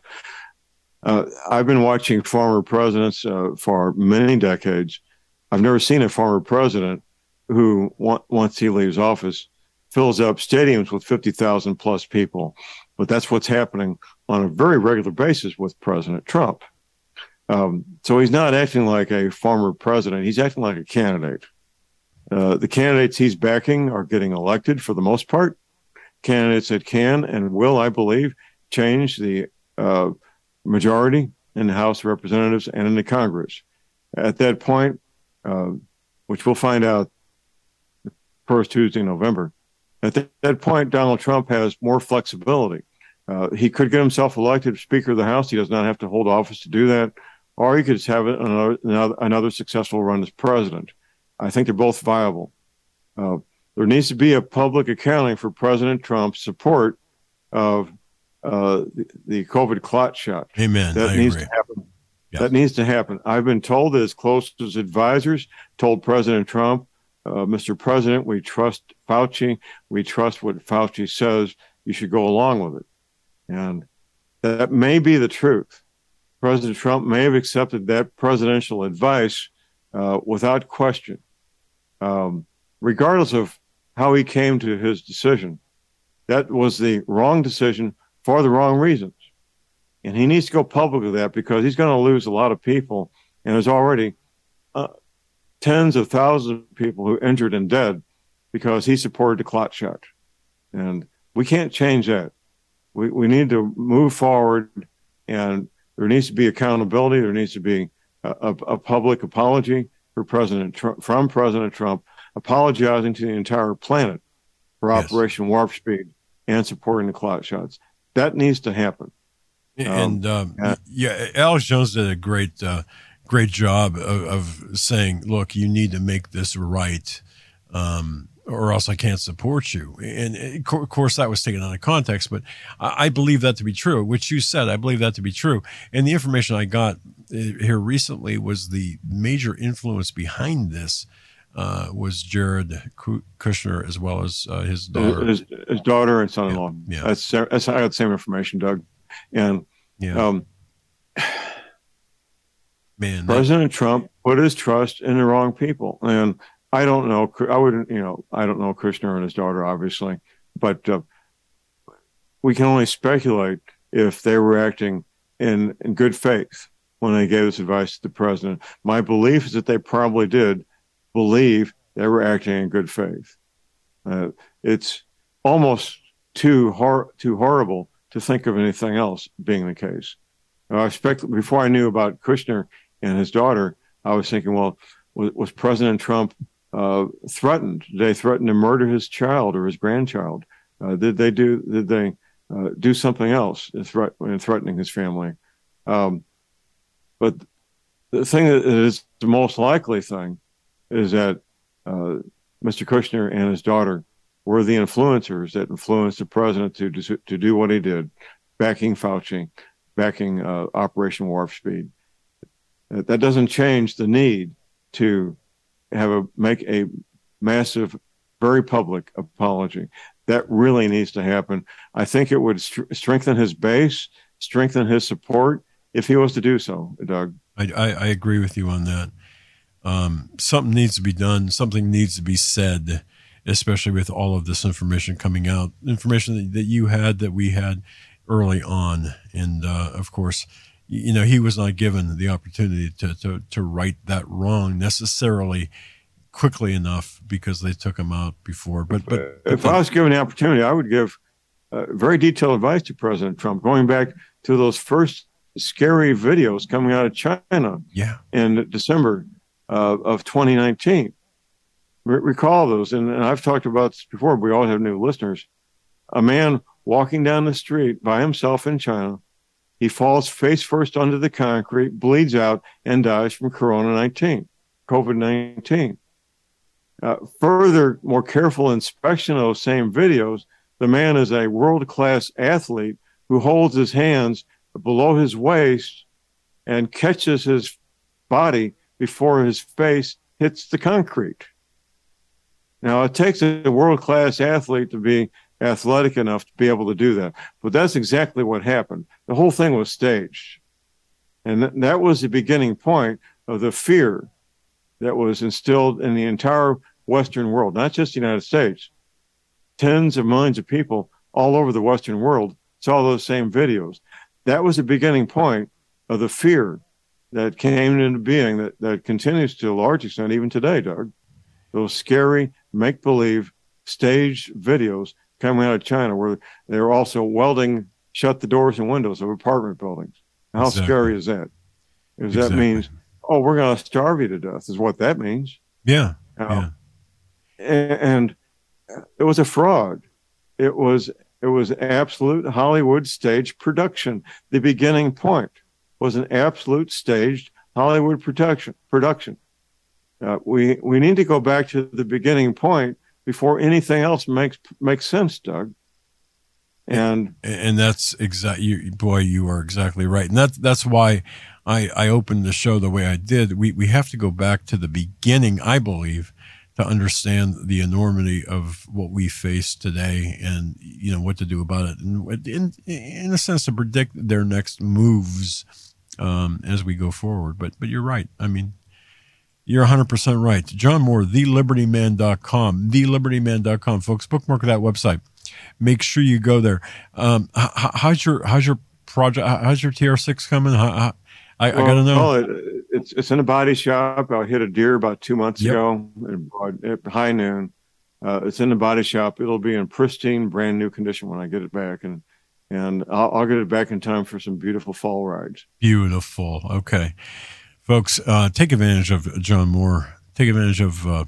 Uh, I've been watching former presidents uh, for many decades. I've never seen a former president who, once he leaves office, fills up stadiums with fifty thousand plus people. But that's what's happening on a very regular basis with President Trump. Um, so he's not acting like a former president. He's acting like a candidate. Uh, the candidates he's backing are getting elected for the most part. Candidates that can and will, I believe, change the uh, majority in the House of Representatives and in the Congress. At that point, uh, which we'll find out the first Tuesday in November, at th- that point, Donald Trump has more flexibility. Uh, he could get himself elected Speaker of the House. He does not have to hold office to do that. Or he could just have another, another, another successful run as president. I think they're both viable. Uh, there needs to be a public accounting for President Trump's support of uh, the, the COVID clot shot. Amen. That I needs agree. to happen. Yeah. That needs to happen. I've been told that his closest advisors told President Trump, uh, Mister President, we trust Fauci. We trust what Fauci says. You should go along with it. And that may be the truth. President Trump may have accepted that presidential advice uh, without question, um, regardless of how he came to his decision. That was the wrong decision for the wrong reasons. And he needs to go public with that because he's going to lose a lot of people. And there's already uh, tens of thousands of people who injured and dead because he supported the clot shot. And we can't change that. We, we need to move forward, and there needs to be accountability. There needs to be a, a, a public apology for President Trump, from President Trump, apologizing to the entire planet for Yes. Operation Warp Speed and supporting the clot shots. That needs to happen. And um, yeah. yeah, Alex Jones did a great uh, great job of, of saying, look, you need to make this right, um, or else I can't support you. And of course, that was taken out of context, but I believe that to be true, which you said, I believe that to be true. And the information I got here recently was the major influence behind this uh, was Jared Kushner, as well as uh, his daughter. His, his daughter and son-in-law. Yeah. yeah. That's, that's, I got the same information, Doug. And yeah. um, Man, President that, Trump put his trust in the wrong people. And I don't know, I wouldn't, you know, I don't know Kushner and his daughter, obviously, but uh, we can only speculate if they were acting in, in good faith when they gave this advice to the president. My belief is that they probably did believe they were acting in good faith. Uh, it's almost too hor- too horrible to think of anything else being the case. I expect before I knew about Kushner and his daughter, I was thinking, well, was, was President Trump uh, threatened? Did they threaten to murder his child or his grandchild? Uh, did they do? Did they uh, do something else in, threat, in threatening his family? Um, but the thing that is the most likely thing is that uh, Mister Kushner and his daughter were the influencers that influenced the president to to do what he did, backing Fauci, backing uh, Operation Warp Speed. That doesn't change the need to have a make a massive, very public apology. That really needs to happen. I think it would st- strengthen his base, strengthen his support if he was to do so, Doug. I, I, I agree with you on that. Um, something needs to be done. Something needs to be said, especially with all of this information coming out, information that, that you had, that we had early on. And, uh, of course, you know, he was not given the opportunity to, to, to right that wrong necessarily quickly enough because they took him out before. But, but, if but, I was given the opportunity, I would give uh, very detailed advice to President Trump, going back to those first scary videos coming out of China yeah. in December uh, of twenty nineteen. Re- recall those. And, and I've talked about this before, but we always have new listeners. A man walking down the street by himself in China. He falls face first under the concrete, bleeds out, and dies from Corona nineteen, COVID nineteen. Uh, further, more careful inspection of those same videos, the man is a world-class athlete who holds his hands below his waist and catches his body before his face hits the concrete. Now, it takes a world-class athlete to be athletic enough to be able to do that. But that's exactly what happened. The whole thing was staged. And th- that was the beginning point of the fear that was instilled in the entire Western world, not just the United States. Tens of millions of people all over the Western world saw those same videos. That was the beginning point of the fear that came into being that, that continues to a large extent even today, Doug. Those scary, make-believe, staged videos coming out of China, where they were also welding shut the doors and windows of apartment buildings. How exactly. scary is that? Because exactly. that means, oh, we're going to starve you to death, is what that means. Yeah. Uh, yeah. And it was a fraud. It was it was absolute Hollywood stage production. The beginning point was an absolute staged Hollywood production. Production. Uh, we we need to go back to the beginning point before anything else makes makes sense, Doug. And and that's exactly, you, boy, you are exactly right. And that's that's why I, I opened the show the way I did. We we have to go back to the beginning, I believe, to understand the enormity of what we face today, and you know what to do about it, and in in a sense to predict their next moves um, as we go forward. But but you're right. I mean, you're one hundred percent right. John Moore, the liberty man dot com, the liberty man dot com, folks. Bookmark that website. Make sure you go there. Um, how, how's your how's your project? How's your T R six coming? How, how, I, well, I gotta know. Well, it, it's it's in a body shop. I hit a deer about two months yep. ago at, at high noon. Uh, it's in the body shop. It'll be in pristine, brand new condition when I get it back, and and I'll, I'll get it back in time for some beautiful fall rides. Beautiful. Okay, folks, uh, take advantage of John Moore. Take advantage of uh,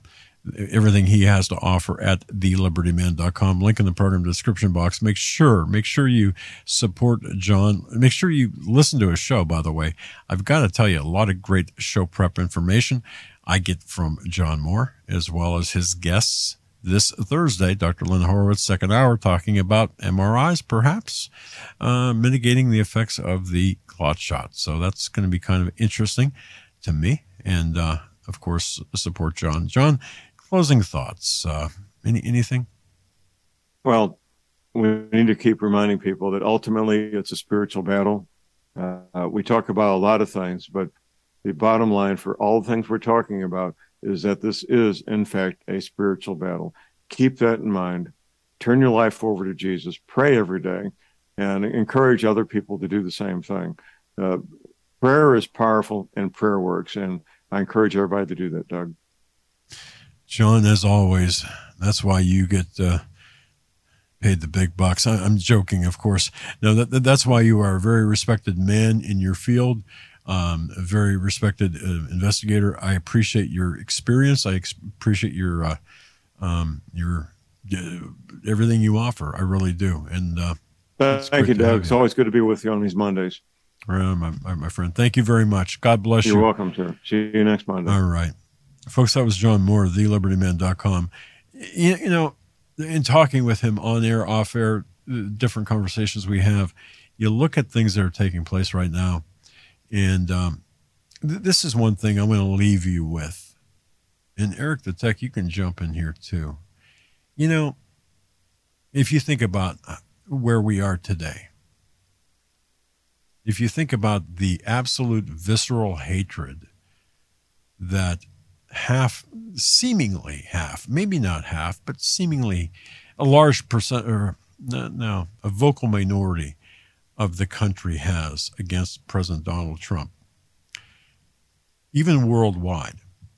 everything he has to offer at the liberty man dot com. Link in the program description box. Make sure, make sure you support John. Make sure you listen to his show, by the way. I've got to tell you, a lot of great show prep information I get from John Moore, as well as his guests this Thursday, Doctor Lynn Horowitz, second hour, talking about M R Is, perhaps, uh, mitigating the effects of the clot shot. So that's going to be kind of interesting to me. And, uh, of course, support John. John, closing thoughts. Uh, any anything? Well, we need to keep reminding people that ultimately it's a spiritual battle. Uh, uh, we talk about a lot of things, but the bottom line for all the things we're talking about is that this is, in fact, a spiritual battle. Keep that in mind. Turn your life over to Jesus. Pray every day, and encourage other people to do the same thing. Uh, prayer is powerful, and prayer works, and I encourage everybody to do that, Doug. John, as always, that's why you get uh, paid the big bucks. I, I'm joking, of course. No, that, that's why you are a very respected man in your field, um, a very respected uh, investigator. I appreciate your experience. I ex- appreciate your uh, um, your uh, everything you offer. I really do. And uh, thank you, Doug. It's always good to be with you on these Mondays. Uh, my, my, my friend, thank you very much. God bless You're you. You're welcome, sir. See you next Monday. All right. Folks, that was John Moore, the liberty man dot com. You, you know, in talking with him on air, off air, different conversations we have, you look at things that are taking place right now. And um, th- this is one thing I'm going to leave you with. And Eric the Tech, you can jump in here too. You know, if you think about where we are today, if you think about the absolute visceral hatred that half, seemingly half, maybe not half, but seemingly a large percent, or no, no, a vocal minority of the country has against President Donald Trump, even worldwide.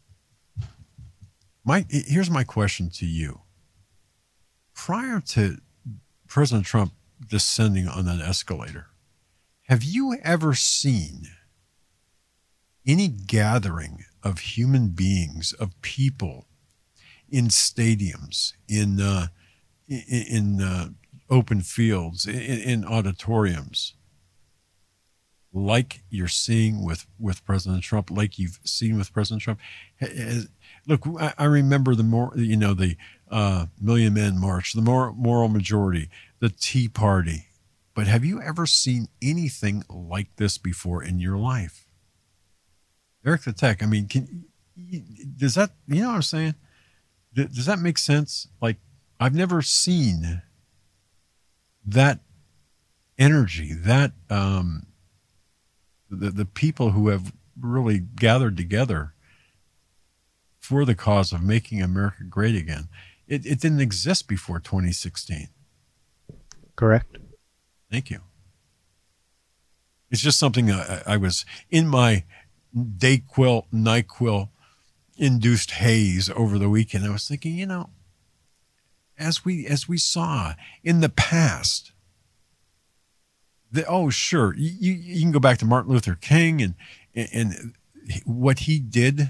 My, here's my question to you. Prior to President Trump descending on that escalator, have you ever seen any gathering of human beings, of people in stadiums, in uh, in, in uh, open fields, in, in auditoriums, like you're seeing with, with President Trump, like you've seen with President Trump? Look, I, I remember the more, you know, the uh, Million Man March, the more moral majority, the Tea Party. But have you ever seen anything like this before in your life? Eric the Tech, I mean, can, does that, you know what I'm saying? Does that make sense? Like, I've never seen that energy, that, um, the, the people who have really gathered together for the cause of making America great again. It, it didn't exist before twenty sixteen. Correct. Thank you. It's just something I, I was in my Dayquil, NyQuil induced haze over the weekend. I was thinking, you know, as we as we saw in the past, the, oh sure, you you can go back to Martin Luther King and and what he did,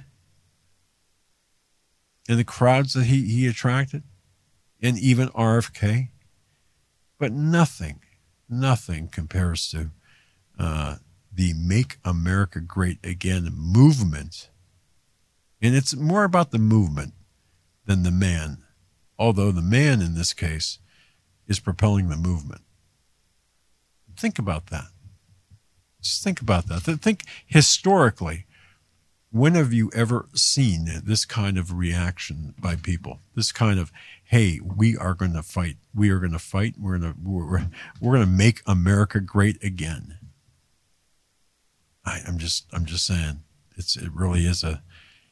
and the crowds that he he attracted, and even R F K, but nothing, nothing compares to uh, the Make America Great Again movement. And it's more about the movement than the man, although the man in this case is propelling the movement. Think about that. Just think about that. Think historically, when have you ever seen this kind of reaction by people? This kind of, hey, we are going to fight. We are going to fight. We're going to we're, we're going to make America great again. I, I'm just I'm just saying, it's it really is a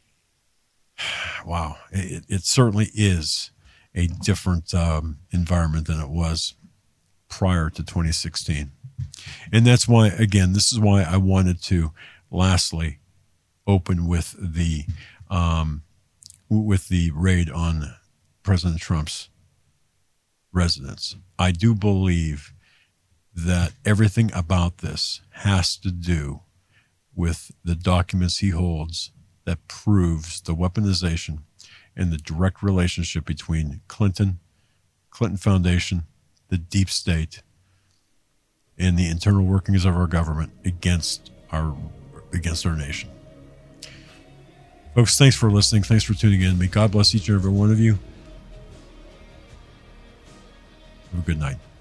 wow. It, it certainly is a different um, environment than it was prior to twenty sixteen, and that's why, again, this is why I wanted to lastly open with the um, with the raid on President Trump's residence. I do believe that everything about this has to do with the documents he holds that proves the weaponization and the direct relationship between Clinton, Clinton Foundation, the deep state, and the internal workings of our government against our against our nation. Folks, thanks for listening. Thanks for tuning in. May God bless each and every one of you. Have a good night.